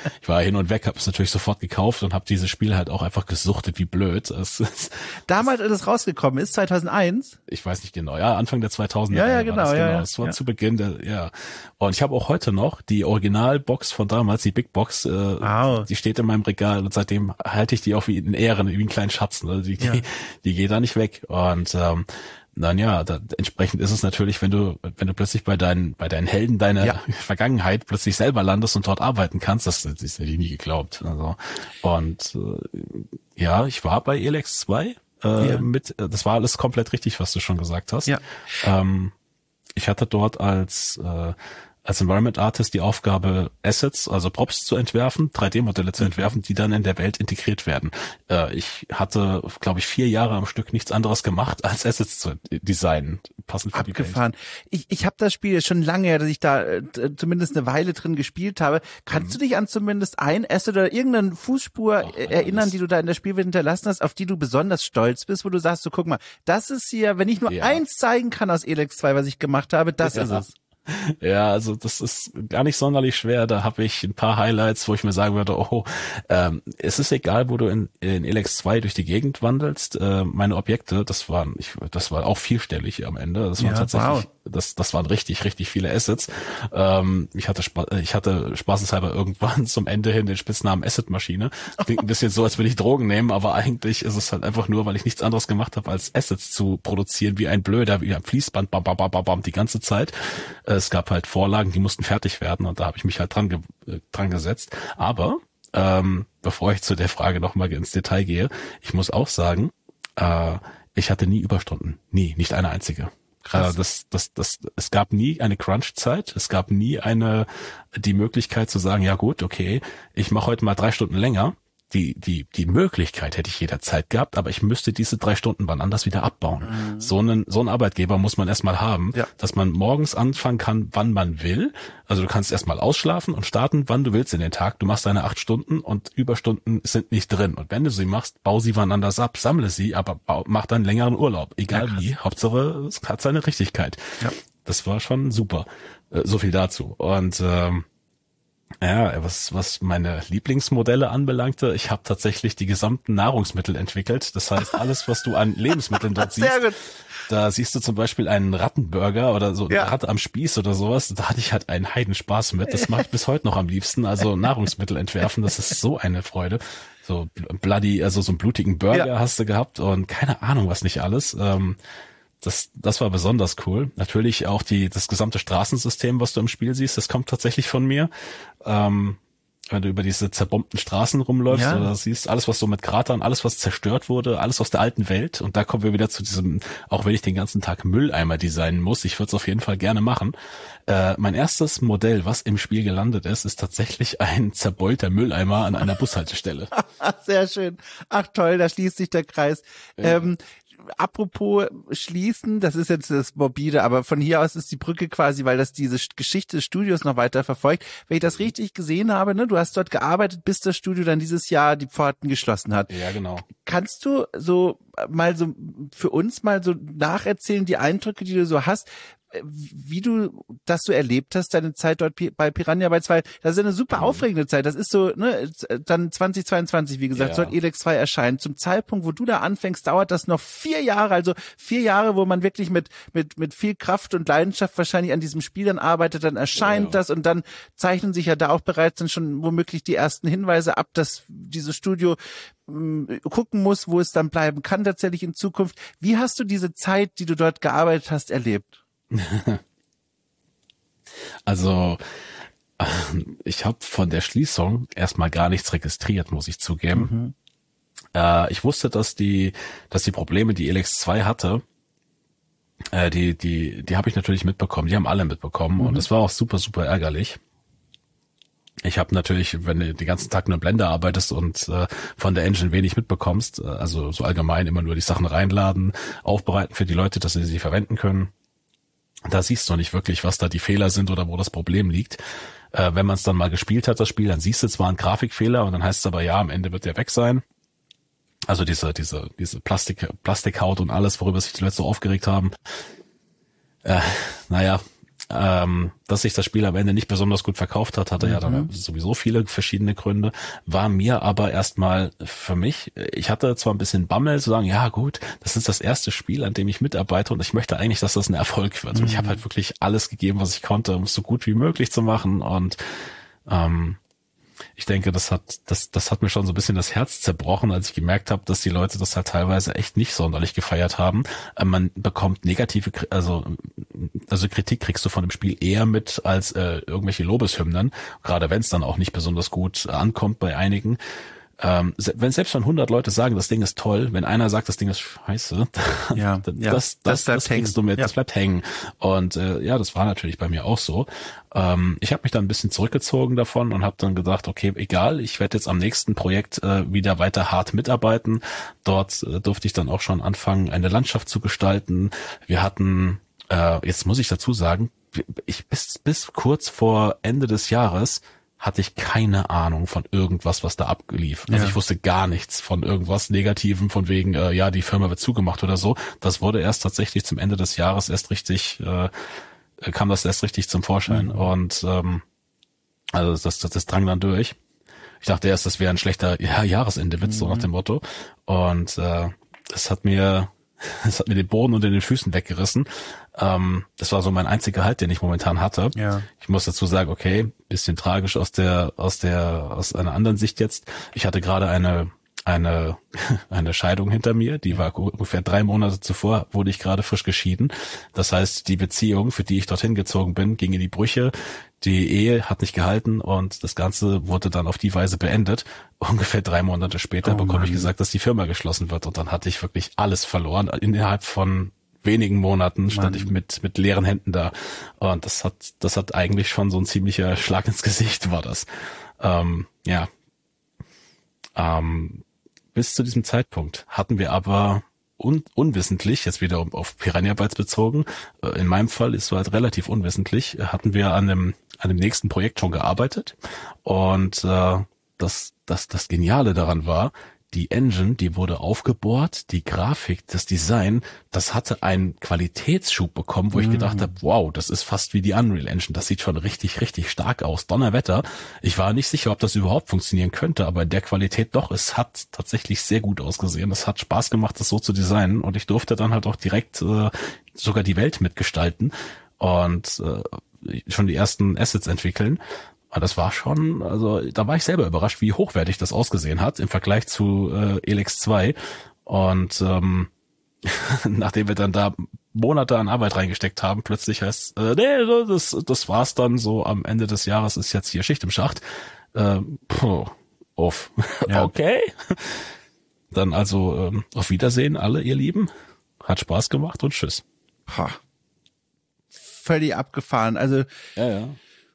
Speaker 2: ich war hin und weg, habe es natürlich sofort gekauft und habe dieses Spiel halt auch einfach gesuchtet wie blöd. Es, es,
Speaker 1: Damals, als es rausgekommen ist, zweitausendeins?
Speaker 2: Ich weiß nicht genau, ja, Anfang der zweitausender.
Speaker 1: Ja, ja, genau,
Speaker 2: das,
Speaker 1: ja,
Speaker 2: genau.
Speaker 1: ja.
Speaker 2: Es war
Speaker 1: ja.
Speaker 2: zu Beginn der, ja. Und ich habe auch heute noch die Originalbox von damals, die Big Box, äh,
Speaker 1: wow.
Speaker 2: die steht in meinem Regal und seitdem halte ich die auch wie in Ehren, wie einen kleinen Schatz. Ne? Die, ja. die, die geht da nicht weg. Und ähm, dann ja, da, entsprechend ist es natürlich, wenn du, wenn du plötzlich bei deinen, bei deinen Helden deiner ja. Vergangenheit plötzlich selber landest und dort arbeiten kannst, das, das ist hätte ich nie geglaubt. Also und äh, ja, ich war bei Elex zwei äh, ja. mit, das war alles komplett richtig, was du schon gesagt hast.
Speaker 1: Ja.
Speaker 2: Ähm, ich hatte dort als äh, als Environment Artist die Aufgabe, Assets, also Props zu entwerfen, drei D-Modelle zu entwerfen, die dann in der Welt integriert werden. Äh, ich hatte, glaube ich, vier Jahre am Stück nichts anderes gemacht, als Assets zu designen, passend für
Speaker 1: Abgefahren.
Speaker 2: die Welt.
Speaker 1: Ich, ich habe das Spiel schon lange her, dass ich da äh, zumindest eine Weile drin gespielt habe. Kannst mhm. du dich an zumindest ein Asset oder irgendeine Fußspur Ach, erinnern, alles. die du da in der Spielwelt hinterlassen hast, auf die du besonders stolz bist, wo du sagst, so guck mal, das ist hier, wenn ich nur ja. eins zeigen kann aus Elex zwei, was ich gemacht habe, das ja. ist es.
Speaker 2: Ja, also das ist gar nicht sonderlich schwer. Da habe ich ein paar Highlights, wo ich mir sagen würde, oh, ähm, es ist egal, wo du in, in Elex zwei durch die Gegend wandelst. Äh, meine Objekte, das waren, ich, das war auch vierstellig am Ende. Das waren ja, tatsächlich, wow. das, das waren richtig, richtig viele Assets. Ähm, ich hatte, Spa ich hatte spaßeshalber irgendwann zum Ende hin den Spitznamen Asset-Maschine. Klingt ein bisschen so, als würde ich Drogen nehmen, aber eigentlich ist es halt einfach nur, weil ich nichts anderes gemacht habe, als Assets zu produzieren, wie ein Blöder, wie ein Fließband, bam, bam, bam, bam, bam, die ganze Zeit. Es gab halt Vorlagen, die mussten fertig werden und da habe ich mich halt dran, ge äh, dran gesetzt. Aber ähm, bevor ich zu der Frage nochmal ins Detail gehe, ich muss auch sagen, äh, ich hatte nie Überstunden. Nie, nicht eine einzige. Krass. Äh, das, das, das, es gab nie eine Crunch-Zeit, es gab nie eine die Möglichkeit zu sagen, ja gut, okay, ich mache heute mal drei Stunden länger. Die, die, die Möglichkeit hätte ich jederzeit gehabt, aber ich müsste diese drei Stunden wann anders wieder abbauen. Mhm. So einen, so einen Arbeitgeber muss man erstmal haben, ja. dass man morgens anfangen kann, wann man will. Also du kannst erstmal ausschlafen und starten, wann du willst in den Tag. Du machst deine acht Stunden und Überstunden sind nicht drin. Und wenn du sie machst, bau sie wann anders ab, sammle sie, aber bau, mach dann längeren Urlaub. Egal ja, wie. Hauptsache, es hat seine Richtigkeit. Ja. Das war schon super. So viel dazu. Und, ähm, ja, was was meine Lieblingsmodelle anbelangte, ich habe tatsächlich die gesamten Nahrungsmittel entwickelt. Das heißt, alles, was du an Lebensmitteln dort siehst, Sehr gut. da siehst du zum Beispiel einen Rattenburger oder so, ja. Ratte am Spieß oder sowas. Da hatte ich halt einen Heidenspaß mit. Das mache ich bis heute noch am liebsten. Also Nahrungsmittel entwerfen, das ist so eine Freude. So bloody, also so einen blutigen Burger ja. hast du gehabt und keine Ahnung, was nicht alles. Ähm, Das, das war besonders cool. Natürlich auch die, das gesamte Straßensystem, was du im Spiel siehst, das kommt tatsächlich von mir. Ähm, wenn du über diese zerbombten Straßen rumläufst ja. oder siehst, alles, was so mit Kratern, alles, was zerstört wurde, alles aus der alten Welt. Und da kommen wir wieder zu diesem, auch wenn ich den ganzen Tag Mülleimer designen muss, ich würde es auf jeden Fall gerne machen. Äh, mein erstes Modell, was im Spiel gelandet ist, ist tatsächlich ein zerbeulter Mülleimer an einer Bushaltestelle.
Speaker 1: Sehr schön. Ach toll, da schließt sich der Kreis. Ja. Ähm, Apropos schließen, das ist jetzt das Morbide, aber von hier aus ist die Brücke quasi, weil das diese Geschichte des Studios noch weiter verfolgt. Wenn ich das richtig gesehen habe, ne, du hast dort gearbeitet, bis das Studio dann dieses Jahr die Pforten geschlossen hat.
Speaker 2: Ja, genau.
Speaker 1: Kannst du so mal so für uns mal so nacherzählen, die Eindrücke, die du so hast, wie du das so erlebt hast, deine Zeit dort bei Piranha Bytes, weil das ist eine super mhm. aufregende Zeit. Das ist so, ne, dann zwanzig zweiundzwanzig, wie gesagt, ja. soll Elex zwei erscheinen. Zum Zeitpunkt, wo du da anfängst, dauert das noch vier Jahre, also vier Jahre, wo man wirklich mit mit mit viel Kraft und Leidenschaft wahrscheinlich an diesem Spiel dann arbeitet, dann erscheint ja. das und dann zeichnen sich ja da auch bereits dann schon womöglich die ersten Hinweise ab, dass dieses Studio mh, gucken muss, wo es dann bleiben kann tatsächlich in Zukunft. Wie hast du diese Zeit, die du dort gearbeitet hast, erlebt?
Speaker 2: Also ich habe von der Schließung erstmal gar nichts registriert, muss ich zugeben. Mhm. Äh, ich wusste, dass die, dass die Probleme, die Elex zwei hatte, äh, die, die, die habe ich natürlich mitbekommen. Die haben alle mitbekommen mhm. und das war auch super, super ärgerlich. Ich habe natürlich, wenn du den ganzen Tag nur in Blender arbeitest und äh, von der Engine wenig mitbekommst, äh, also so allgemein immer nur die Sachen reinladen, aufbereiten für die Leute, dass sie sie verwenden können. Da siehst du nicht wirklich, was da die Fehler sind oder wo das Problem liegt. Äh, wenn man es dann mal gespielt hat, das Spiel, dann siehst du zwar einen Grafikfehler und dann heißt es aber, ja, am Ende wird der weg sein. Also diese diese diese Plastik Plastikhaut und alles, worüber sich die Leute so aufgeregt haben. Äh, naja, Ähm, dass sich das Spiel am Ende nicht besonders gut verkauft hat, hatte
Speaker 1: mhm.
Speaker 2: ja dann sowieso viele verschiedene Gründe, war mir aber erstmal für mich, ich hatte zwar ein bisschen Bammel zu sagen, ja gut, das ist das erste Spiel, an dem ich mitarbeite und ich möchte eigentlich, dass das ein Erfolg wird. Mhm. Und ich habe halt wirklich alles gegeben, was ich konnte, um es so gut wie möglich zu machen und ähm, ich denke, das hat, das, das hat mir schon so ein bisschen das Herz zerbrochen, als ich gemerkt habe, dass die Leute das halt teilweise echt nicht sonderlich gefeiert haben. Man bekommt negative, also, also Kritik kriegst du von dem Spiel eher mit als äh, irgendwelche Lobeshymnen, gerade wenn es dann auch nicht besonders gut ankommt bei einigen. Ähm, wenn selbst schon hundert Leute sagen, das Ding ist toll, wenn einer sagt, das Ding ist scheiße,
Speaker 1: ja,
Speaker 2: das,
Speaker 1: ja,
Speaker 2: das, das, das kriegst du mit, ja. Das bleibt hängen. Und äh, ja, das war natürlich bei mir auch so. Ähm, ich habe mich dann ein bisschen zurückgezogen davon und habe dann gedacht, okay, egal, ich werde jetzt am nächsten Projekt äh, wieder weiter hart mitarbeiten. Dort äh, durfte ich dann auch schon anfangen, eine Landschaft zu gestalten. Wir hatten, äh, jetzt muss ich dazu sagen, ich bis bis kurz vor Ende des Jahres hatte ich keine Ahnung von irgendwas, was da ablief. Also ja. Ich wusste gar nichts von irgendwas Negativem, von wegen, äh, ja, die Firma wird zugemacht oder so. Das wurde erst tatsächlich zum Ende des Jahres erst richtig, äh, kam das erst richtig zum Vorschein. Mhm. Und ähm, also das, das, das drang dann durch. Ich dachte erst, das wäre ein schlechter ja, Jahresendewitz, mhm. so nach dem Motto. Und äh, das hat mir das hat mir den Boden unter den Füßen weggerissen. Ähm, das war so mein einziger Halt, den ich momentan hatte.
Speaker 1: Ja.
Speaker 2: Ich muss dazu sagen, okay, bisschen tragisch aus der, aus der, aus einer anderen Sicht jetzt. Ich hatte gerade eine, eine, eine Scheidung hinter mir. Die war ungefähr drei Monate zuvor, wurde ich gerade frisch geschieden. Das heißt, die Beziehung, für die ich dorthin gezogen bin, ging in die Brüche. Die Ehe hat nicht gehalten und das Ganze wurde dann auf die Weise beendet. Ungefähr drei Monate später oh, bekomme ich gesagt, dass die Firma geschlossen wird und dann hatte ich wirklich alles verloren. Innerhalb von wenigen Monaten stand Mann. ich mit mit leeren Händen da und das hat das hat eigentlich schon so ein ziemlicher Schlag ins Gesicht war das. Ähm, ja. Ähm, bis zu diesem Zeitpunkt hatten wir aber Un unwissentlich, jetzt wieder auf Piranha Bytes bezogen, in meinem Fall ist es halt relativ unwissentlich, hatten wir an dem an dem nächsten Projekt schon gearbeitet und äh, das das das Geniale daran war, die Engine, die wurde aufgebohrt, die Grafik, das Design, das hatte einen Qualitätsschub bekommen, wo mm. ich gedacht habe, wow, das ist fast wie die Unreal Engine, das sieht schon richtig, richtig stark aus, Donnerwetter. Ich war nicht sicher, ob das überhaupt funktionieren könnte, aber in der Qualität doch, es hat tatsächlich sehr gut ausgesehen, es hat Spaß gemacht, das so zu designen und ich durfte dann halt auch direkt äh, sogar die Welt mitgestalten und äh, schon die ersten Assets entwickeln. Aber das war schon, also da war ich selber überrascht, wie hochwertig das ausgesehen hat im Vergleich zu äh, Elex zwei. Und ähm, nachdem wir dann da Monate an Arbeit reingesteckt haben, plötzlich heißt äh, nee, das, das war's dann so am Ende des Jahres ist jetzt hier Schicht im Schacht. Äh, puh, off. Ja. Okay. Dann also ähm, auf Wiedersehen alle, ihr Lieben. Hat Spaß gemacht und tschüss.
Speaker 1: Pah. Völlig abgefahren. Also
Speaker 2: ja, ja.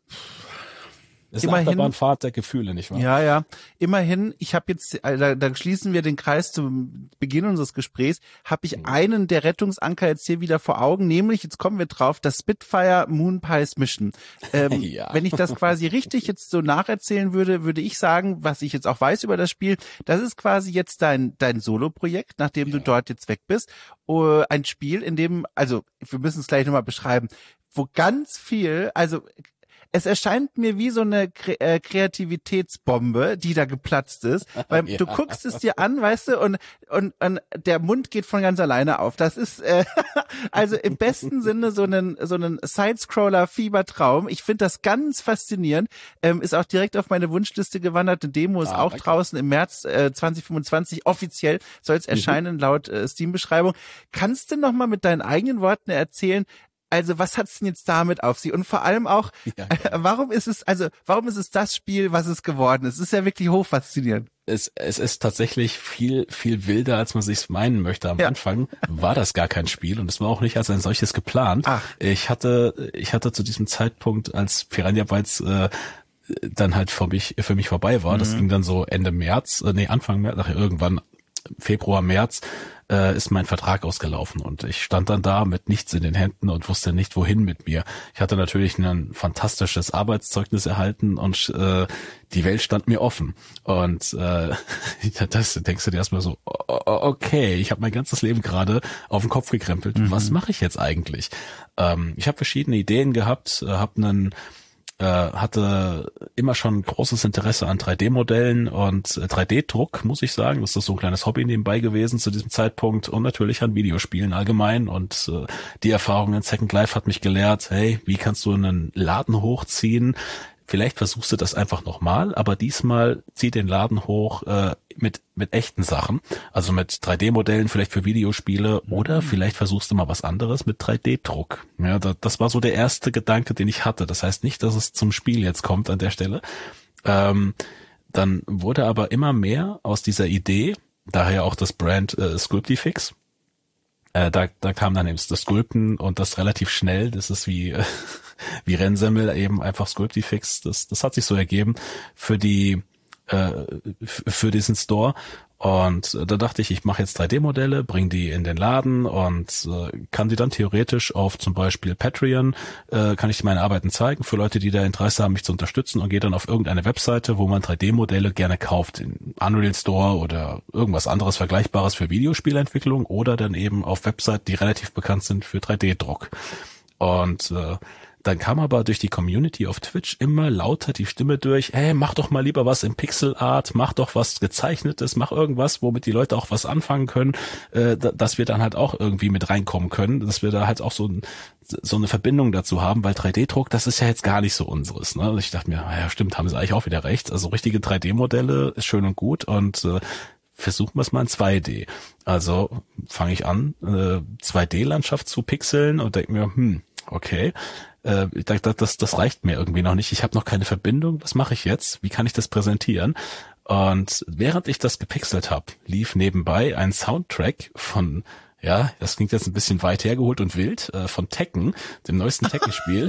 Speaker 2: Das ist eine Achterbahnfahrt der Gefühle, nicht wahr?
Speaker 1: Ja, ja. Immerhin, ich habe jetzt, da, da schließen wir den Kreis zum Beginn unseres Gesprächs, habe ich einen der Rettungsanker jetzt hier wieder vor Augen, nämlich, jetzt kommen wir drauf, das Spitfire Moonpies Mission. Ähm, ja. Wenn ich das quasi richtig jetzt so nacherzählen würde, würde ich sagen, was ich jetzt auch weiß über das Spiel, das ist quasi jetzt dein dein Solo-Projekt, nachdem ja. du dort jetzt weg bist. Uh, ein Spiel, in dem, also wir müssen es gleich nochmal beschreiben, wo ganz viel, also es erscheint mir wie so eine Kre- äh, Kreativitätsbombe, die da geplatzt ist, weil ja. du guckst es dir an, weißt du, und, und, und der Mund geht von ganz alleine auf. Das ist äh, also im besten Sinne so einen so einen Sidescroller-Fiebertraum. Ich finde das ganz faszinierend. Ähm, ist auch direkt auf meine Wunschliste gewandert. Eine Demo ist ah, auch danke. draußen im März äh, zwanzig fünfundzwanzig. Offiziell soll es erscheinen mhm. laut äh, Steam-Beschreibung. Kannst du noch mal mit deinen eigenen Worten erzählen, also was hat's denn jetzt damit auf sich? Und vor allem auch, ja, äh, warum ist es, also warum ist es das Spiel, was es geworden ist? Es ist ja wirklich hochfaszinierend.
Speaker 2: Es, es ist tatsächlich viel, viel wilder, als man sich's meinen möchte. Am ja. Anfang war das gar kein Spiel und es war auch nicht als ein solches geplant. Ach. Ich hatte, ich hatte zu diesem Zeitpunkt, als Piranha Bytes äh, dann halt für mich, für mich vorbei war, mhm. das ging dann so Ende März, äh, nee, Anfang März, ach, irgendwann Februar, März äh, ist mein Vertrag ausgelaufen und ich stand dann da mit nichts in den Händen und wusste nicht, wohin mit mir. Ich hatte natürlich ein fantastisches Arbeitszeugnis erhalten und äh, die Welt stand mir offen. Und äh, das denkst du dir erstmal so, okay, ich habe mein ganzes Leben gerade auf den Kopf gekrempelt. Mhm. Was mache ich jetzt eigentlich? Ähm, ich habe verschiedene Ideen gehabt, äh, habe einen äh, hatte immer schon großes Interesse an drei D-Modellen und äh, drei D-Druck, muss ich sagen. Das ist so ein kleines Hobby nebenbei gewesen zu diesem Zeitpunkt und natürlich an Videospielen allgemein. Und äh, die Erfahrung in Second Life hat mich gelehrt, hey, wie kannst du einen Laden hochziehen? Vielleicht versuchst du das einfach nochmal, aber diesmal zieh den Laden hoch äh, mit mit echten Sachen, also mit drei D-Modellen vielleicht für Videospiele oder vielleicht versuchst du mal was anderes mit drei D-Druck. Ja, da, das war so der erste Gedanke, den ich hatte. Das heißt nicht, dass es zum Spiel jetzt kommt an der Stelle. Ähm, dann wurde aber immer mehr aus dieser Idee, daher auch das Brand äh, Sculptifix. Äh, da, da kam dann eben das Sculpten und das relativ schnell. Das ist wie äh, wie Rennsemmel, eben einfach Sculptifix. Das, das hat sich so ergeben für die äh, für diesen Store. Und da dachte ich, ich mache jetzt drei D-Modelle, bringe die in den Laden und äh, kann die dann theoretisch auf zum Beispiel Patreon, äh, kann ich meine Arbeiten zeigen für Leute, die da Interesse haben, mich zu unterstützen und gehe dann auf irgendeine Webseite, wo man drei D-Modelle gerne kauft, in Unreal Store oder irgendwas anderes Vergleichbares für Videospielentwicklung oder dann eben auf Webseiten, die relativ bekannt sind für drei D-Druck. Und äh, dann kam aber durch die Community auf Twitch immer lauter die Stimme durch, hey, mach doch mal lieber was im Pixel Art, mach doch was Gezeichnetes, mach irgendwas, womit die Leute auch was anfangen können, äh, dass wir dann halt auch irgendwie mit reinkommen können, dass wir da halt auch so, ein, so eine Verbindung dazu haben, weil drei D-Druck, das ist ja jetzt gar nicht so unseres. Ne? Ich dachte mir, naja, stimmt, haben sie eigentlich auch wieder recht. Also richtige drei D-Modelle ist schön und gut und äh, versuchen wir es mal in zwei D. Also fange ich an, äh, zwei D-Landschaft zu pixeln und denke mir, hm, okay, äh, ich dachte, das, das reicht mir irgendwie noch nicht. Ich habe noch keine Verbindung. Was mache ich jetzt? Wie kann ich das präsentieren? Und während ich das gepixelt habe, lief nebenbei ein Soundtrack von, ja, das klingt jetzt ein bisschen weit hergeholt und wild, äh, von Tekken, dem neuesten Tekken-Spiel.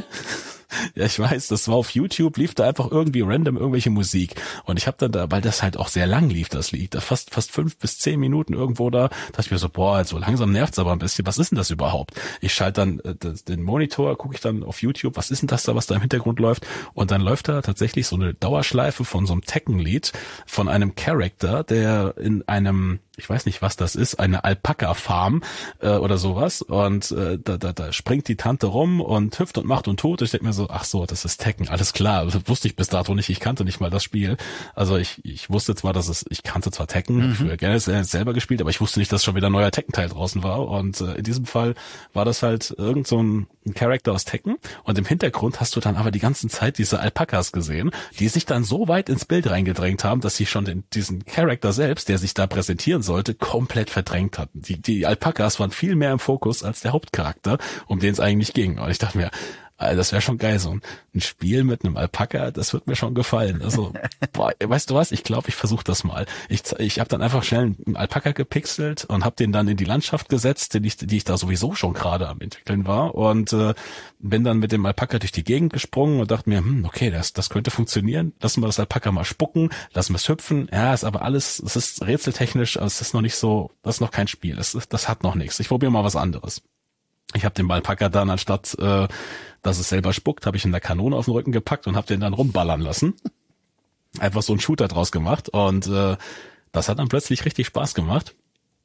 Speaker 2: Ja, ich weiß, das war auf YouTube, lief da einfach irgendwie random irgendwelche Musik. Und ich habe dann da, weil das halt auch sehr lang lief, das Lied, da fast fast fünf bis zehn Minuten irgendwo da, dachte ich mir so, boah, so langsam nervt's aber ein bisschen. Was ist denn das überhaupt? Ich schalte dann äh, das, den Monitor, gucke ich dann auf YouTube, was ist denn das da, was da im Hintergrund läuft? Und dann läuft da tatsächlich so eine Dauerschleife von so einem Tekken-Lied von einem Charakter, der in einem, ich weiß nicht, was das ist, eine Alpaka-Farm äh, oder sowas. Und äh, da, da, da springt die Tante rum und hüpft und macht und tut. Ich denke mir so, ach so, das ist Tekken, alles klar. Das wusste ich bis dato nicht, ich kannte nicht mal das Spiel. Also ich ich wusste zwar, dass es, ich kannte zwar Tekken, mhm. früher gerne selber gespielt, aber ich wusste nicht, dass schon wieder ein neuer Tekken-Teil draußen war. Und äh, in diesem Fall war das halt irgend so ein, ein Charakter aus Tekken. Und im Hintergrund hast du dann aber die ganze Zeit diese Alpakas gesehen, die sich dann so weit ins Bild reingedrängt haben, dass sie schon den, diesen Charakter selbst, der sich da präsentieren sollte, komplett verdrängt hatten. Die, die Alpakas waren viel mehr im Fokus als der Hauptcharakter, um den es eigentlich ging. Und ich dachte mir, also das wäre schon geil, so ein Spiel mit einem Alpaka, das wird mir schon gefallen. Also, boah, weißt du was, ich glaube, ich versuche das mal. Ich, ich habe dann einfach schnell einen Alpaka gepixelt und habe den dann in die Landschaft gesetzt, die ich, die ich da sowieso schon gerade am entwickeln war und äh, bin dann mit dem Alpaka durch die Gegend gesprungen und dachte mir, hm, okay, das, das könnte funktionieren. Lassen wir das Alpaka mal spucken, lassen wir es hüpfen. Ja, ist aber alles, es ist rätseltechnisch, aber es ist noch nicht so, das ist noch kein Spiel, das, ist, das hat noch nichts. Ich probiere mal was anderes. Ich habe den Alpaka dann, anstatt äh, dass es selber spuckt, habe ich in der Kanone auf den Rücken gepackt und habe den dann rumballern lassen. Einfach so einen Shooter draus gemacht und äh, das hat dann plötzlich richtig Spaß gemacht.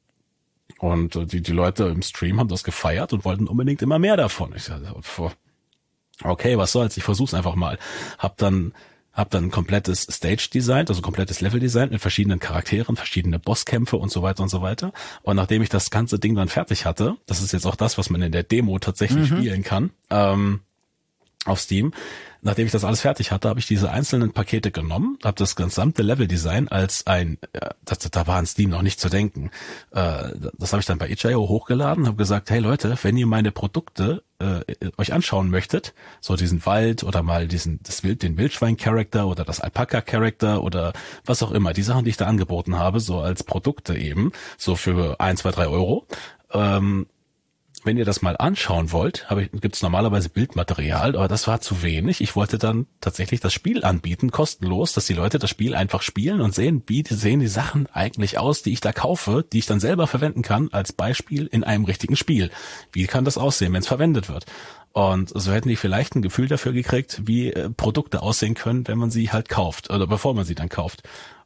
Speaker 2: Und äh, die die Leute im Stream haben das gefeiert und wollten unbedingt immer mehr davon. Ich dachte, okay, was soll's, ich versuch's einfach mal. Hab dann hab dann ein komplettes Stage designt, also ein komplettes Level designt mit verschiedenen Charakteren, verschiedene Bosskämpfe und so weiter und so weiter. Und nachdem ich das ganze Ding dann fertig hatte, das ist jetzt auch das, was man in der Demo tatsächlich mhm. spielen kann, ähm, auf Steam. Nachdem ich das alles fertig hatte, habe ich diese einzelnen Pakete genommen, habe das gesamte Leveldesign als ein, äh, das, da war an Steam noch nicht zu denken, äh, das habe ich dann bei itch punkt io hochgeladen, habe gesagt, hey Leute, wenn ihr meine Produkte äh, euch anschauen möchtet, so diesen Wald oder mal diesen das Wild, den Wildschwein-Charakter oder das Alpaka-Charakter oder was auch immer, die Sachen, die ich da angeboten habe, so als Produkte eben, so für ein, zwei, drei Euro, ähm, wenn ihr das mal anschauen wollt, gibt es normalerweise Bildmaterial, aber das war zu wenig. Ich wollte dann tatsächlich das Spiel anbieten, kostenlos, dass die Leute das Spiel einfach spielen und sehen, wie sehen die Sachen eigentlich aus, die ich da kaufe, die ich dann selber verwenden kann als Beispiel in einem richtigen Spiel. Wie kann das aussehen, wenn es verwendet wird? Und so hätten die vielleicht ein Gefühl dafür gekriegt, wie äh, Produkte aussehen können, wenn man sie halt kauft oder bevor man sie dann kauft.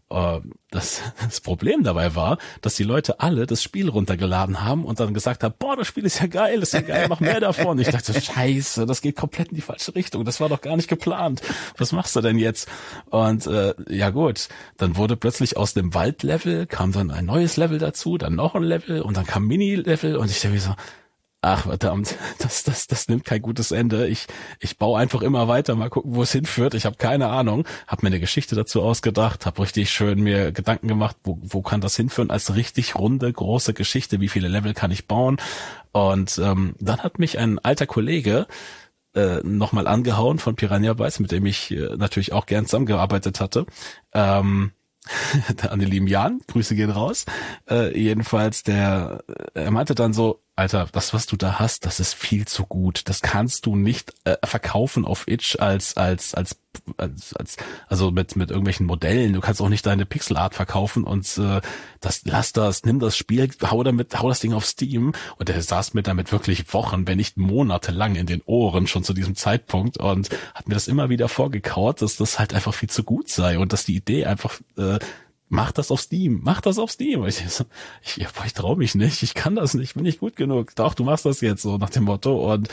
Speaker 2: Das, das Problem dabei war, dass die Leute alle das Spiel runtergeladen haben und dann gesagt haben, boah, das Spiel ist ja geil, das ist ja geil, mach mehr davon. Ich dachte, scheiße, das geht komplett in die falsche Richtung, das war doch gar nicht geplant. Was machst du denn jetzt? Und äh, ja gut, dann wurde plötzlich aus dem Waldlevel, kam dann ein neues Level dazu, dann noch ein Level und dann kam Mini-Level und ich dachte mir so, ach verdammt, das das das nimmt kein gutes Ende. Ich ich baue einfach immer weiter, mal gucken, wo es hinführt. Ich habe keine Ahnung, habe mir eine Geschichte dazu ausgedacht, habe richtig schön mir Gedanken gemacht, wo wo kann das hinführen als richtig runde große Geschichte, wie viele Level kann ich bauen? Und ähm, dann hat mich ein alter Kollege äh, nochmal angehauen von Piranha Bytes, mit dem ich äh, natürlich auch gern zusammengearbeitet hatte. Ähm, an den lieben Jan, Grüße gehen raus. Äh, jedenfalls, der, er meinte dann so, Alter, das, was du da hast, das ist viel zu gut. Das kannst du nicht äh, verkaufen auf Itch als, als, als, als, als, also mit, mit irgendwelchen Modellen. Du kannst auch nicht deine Pixelart verkaufen und äh, das, lass das, nimm das Spiel, hau damit, hau das Ding auf Steam. Und der saß mir damit wirklich Wochen, wenn nicht Monate lang in den Ohren schon zu diesem Zeitpunkt und hat mir das immer wieder vorgekaut, dass das halt einfach viel zu gut sei und dass die Idee einfach äh, mach das auf Steam, mach das auf Steam. Ich, ich, ich traue mich nicht, ich kann das nicht, bin nicht gut genug. Doch, du machst das jetzt so nach dem Motto und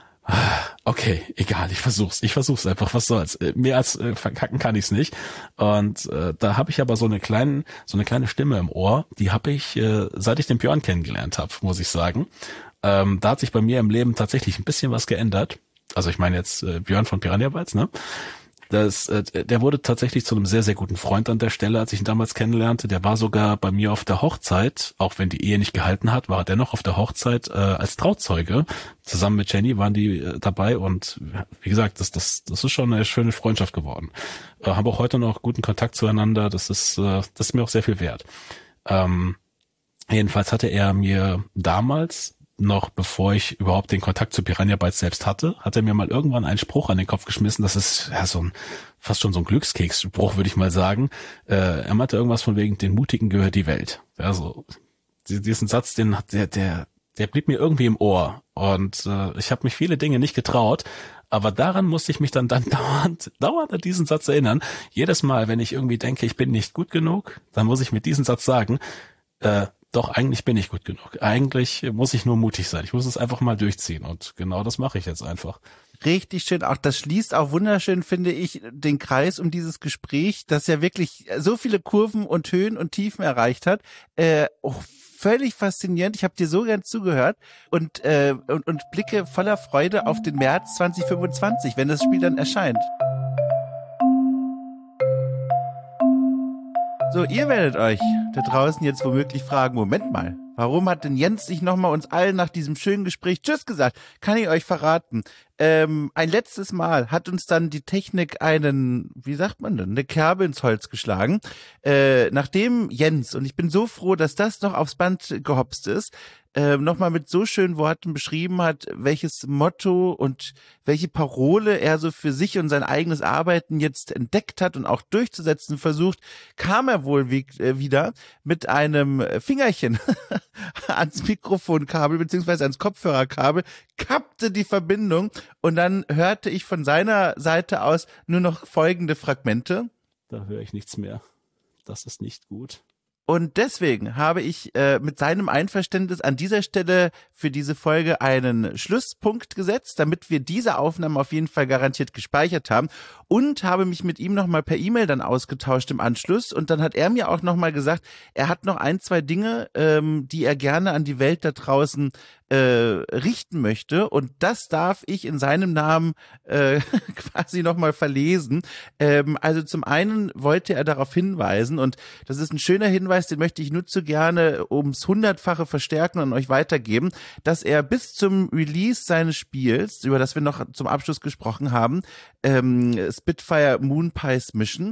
Speaker 2: okay, egal, ich versuch's, ich versuch's einfach, was soll's. Mehr als äh, verkacken kann ich's nicht. Und äh, da habe ich aber so eine kleine, so eine kleine Stimme im Ohr, die habe ich, äh, seit ich den Björn kennengelernt habe, muss ich sagen. Ähm, da hat sich bei mir im Leben tatsächlich ein bisschen was geändert. Also ich meine jetzt äh, Björn von Piranha Bytes, ne? Das, äh, der wurde tatsächlich zu einem sehr, sehr guten Freund an der Stelle, als ich ihn damals kennenlernte. Der war sogar bei mir auf der Hochzeit, auch wenn die Ehe nicht gehalten hat, war er dennoch auf der Hochzeit äh, als Trauzeuge. Zusammen mit Jenny waren die äh, dabei und wie gesagt, das, das, das ist schon eine schöne Freundschaft geworden. Äh, haben auch heute noch guten Kontakt zueinander. Das ist, äh, das ist mir auch sehr viel wert. Ähm, jedenfalls hatte er mir damals, noch bevor ich überhaupt den Kontakt zu Piranha Bytes selbst hatte, hat er mir mal irgendwann einen Spruch an den Kopf geschmissen. Das ist ja so ein, fast schon so ein Glückskeks-Spruch, würde ich mal sagen. Äh, er meinte irgendwas von wegen, den Mutigen gehört die Welt. Also diesen Satz, den hat der, der, der blieb mir irgendwie im Ohr. Und äh, ich habe mich viele Dinge nicht getraut, aber daran musste ich mich dann, dann dauernd, dauernd an diesen Satz erinnern. Jedes Mal, wenn ich irgendwie denke, ich bin nicht gut genug, dann muss ich mit diesem Satz sagen, äh, doch, eigentlich bin ich gut genug. Eigentlich muss ich nur mutig sein. Ich muss es einfach mal durchziehen. Und genau das mache ich jetzt einfach.
Speaker 1: Richtig schön. Auch das schließt auch wunderschön, finde ich, den Kreis um dieses Gespräch, das ja wirklich so viele Kurven und Höhen und Tiefen erreicht hat. Äh, oh, völlig faszinierend. Ich habe dir so gern zugehört und, äh, und, und blicke voller Freude auf den März zwanzig fünfundzwanzig, wenn das Spiel dann erscheint. So, ihr werdet euch da draußen jetzt womöglich fragen, Moment mal, warum hat denn Jens nicht nochmal uns allen nach diesem schönen Gespräch Tschüss gesagt? Kann ich euch verraten. Ähm, ein letztes Mal hat uns dann die Technik einen, wie sagt man denn, eine Kerbe ins Holz geschlagen. Äh, nachdem Jens, und ich bin so froh, dass das noch aufs Band gehopst ist, äh, nochmal mit so schönen Worten beschrieben hat, welches Motto und welche Parole er so für sich und sein eigenes Arbeiten jetzt entdeckt hat und auch durchzusetzen versucht, kam er wohl wie, äh, wieder mit einem Fingerchen ans Mikrofonkabel beziehungsweise ans Kopfhörerkabel, kappte die Verbindung und dann hörte ich von seiner Seite aus nur noch folgende Fragmente.
Speaker 2: Da höre ich nichts mehr. Das ist nicht gut.
Speaker 1: Und deswegen habe ich äh, mit seinem Einverständnis an dieser Stelle für diese Folge einen Schlusspunkt gesetzt, damit wir diese Aufnahmen auf jeden Fall garantiert gespeichert haben und habe mich mit ihm nochmal per E-Mail dann ausgetauscht im Anschluss und dann hat er mir auch nochmal gesagt, er hat noch ein, zwei Dinge, ähm, die er gerne an die Welt da draußen äh, richten möchte und das darf ich in seinem Namen äh, quasi nochmal verlesen. Ähm, also zum einen wollte er darauf hinweisen und das ist ein schöner Hinweis, den möchte ich nur zu gerne ums hundertfache verstärken und euch weitergeben, dass er bis zum Release seines Spiels, über das wir noch zum Abschluss gesprochen haben, ähm, Spitfire Moon Pies Mission,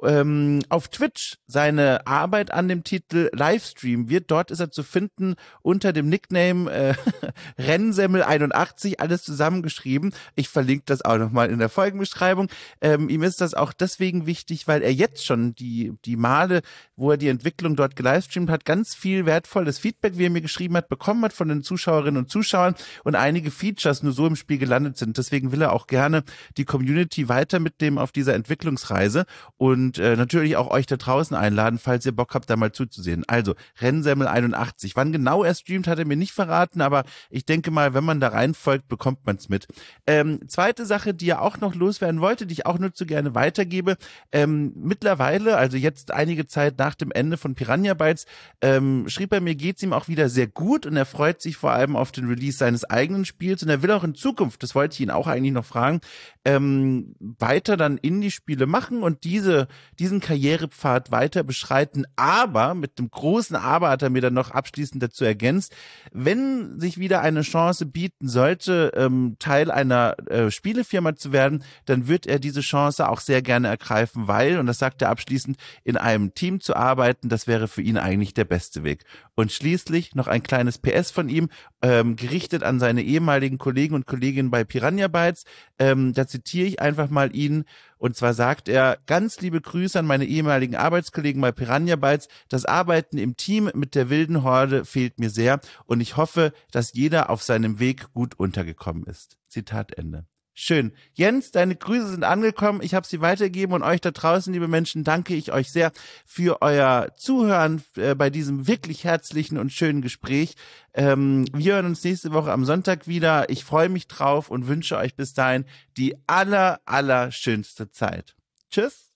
Speaker 1: ähm, auf Twitch seine Arbeit an dem Titel Livestream wird. Dort ist er zu finden unter dem Nickname äh, Rennsemmel einundachtzig, alles zusammengeschrieben. Ich verlinke das auch nochmal in der Folgenbeschreibung. Ähm, ihm ist das auch deswegen wichtig, weil er jetzt schon die, die Male, wo er die Entwicklung dort gelivestreamt hat, ganz viel wertvolles Feedback, wie er mir geschrieben hat, bekommen hat von den Zuschauerinnen und Zuschauern und einige Features nur so im Spiel gelandet sind. Deswegen will er auch gerne die Community weiter mitnehmen auf dieser Entwicklungsreise und äh, natürlich auch euch da draußen einladen, falls ihr Bock habt, da mal zuzusehen. Also Rennsemmel einundachtzig. Wann genau er streamt, hat er mir nicht verraten, aber ich denke mal, wenn man da reinfolgt, bekommt man es mit. Ähm, zweite Sache, die er auch noch loswerden wollte, die ich auch nur zu gerne weitergebe. Ähm, mittlerweile, also jetzt einige Zeit nach dem Ende von Piranha Bytes, ähm, schrieb er mir, geht's ihm auch wieder sehr gut und er freut sich vor allem auf den Release seines eigenen Spiels und er will auch in Zukunft, das wollte ich ihn auch eigentlich noch fragen, ähm, weiter dann Indie-Spiele machen und diese, diesen Karrierepfad weiter beschreiten, aber mit dem großen Aber hat er mir dann noch abschließend dazu ergänzt, wenn sich wieder eine Chance bieten sollte, ähm, Teil einer äh, Spielefirma zu werden, dann wird er diese Chance auch sehr gerne ergreifen, weil, und das sagt er abschließend, in einem Team zu arbeiten, das wäre für ihn eigentlich der beste Weg. Und schließlich noch ein kleines P S von ihm, ähm, gerichtet an seine ehemaligen Kollegen und Kolleginnen bei Piranha Bytes. Ähm, da zitiere ich einfach mal ihn. Und zwar sagt er, ganz liebe Grüße an meine ehemaligen Arbeitskollegen bei Piranha Bytes. Das Arbeiten im Team mit der wilden Horde fehlt mir sehr. Und ich hoffe, dass jeder auf seinem Weg gut untergekommen ist. Zitat Ende. Schön. Jens, deine Grüße sind angekommen. Ich habe sie weitergegeben und euch da draußen, liebe Menschen, danke ich euch sehr für euer Zuhören äh, bei diesem wirklich herzlichen und schönen Gespräch. Ähm, wir hören uns nächste Woche am Sonntag wieder. Ich freue mich drauf und wünsche euch bis dahin die aller, aller schönste Zeit. Tschüss.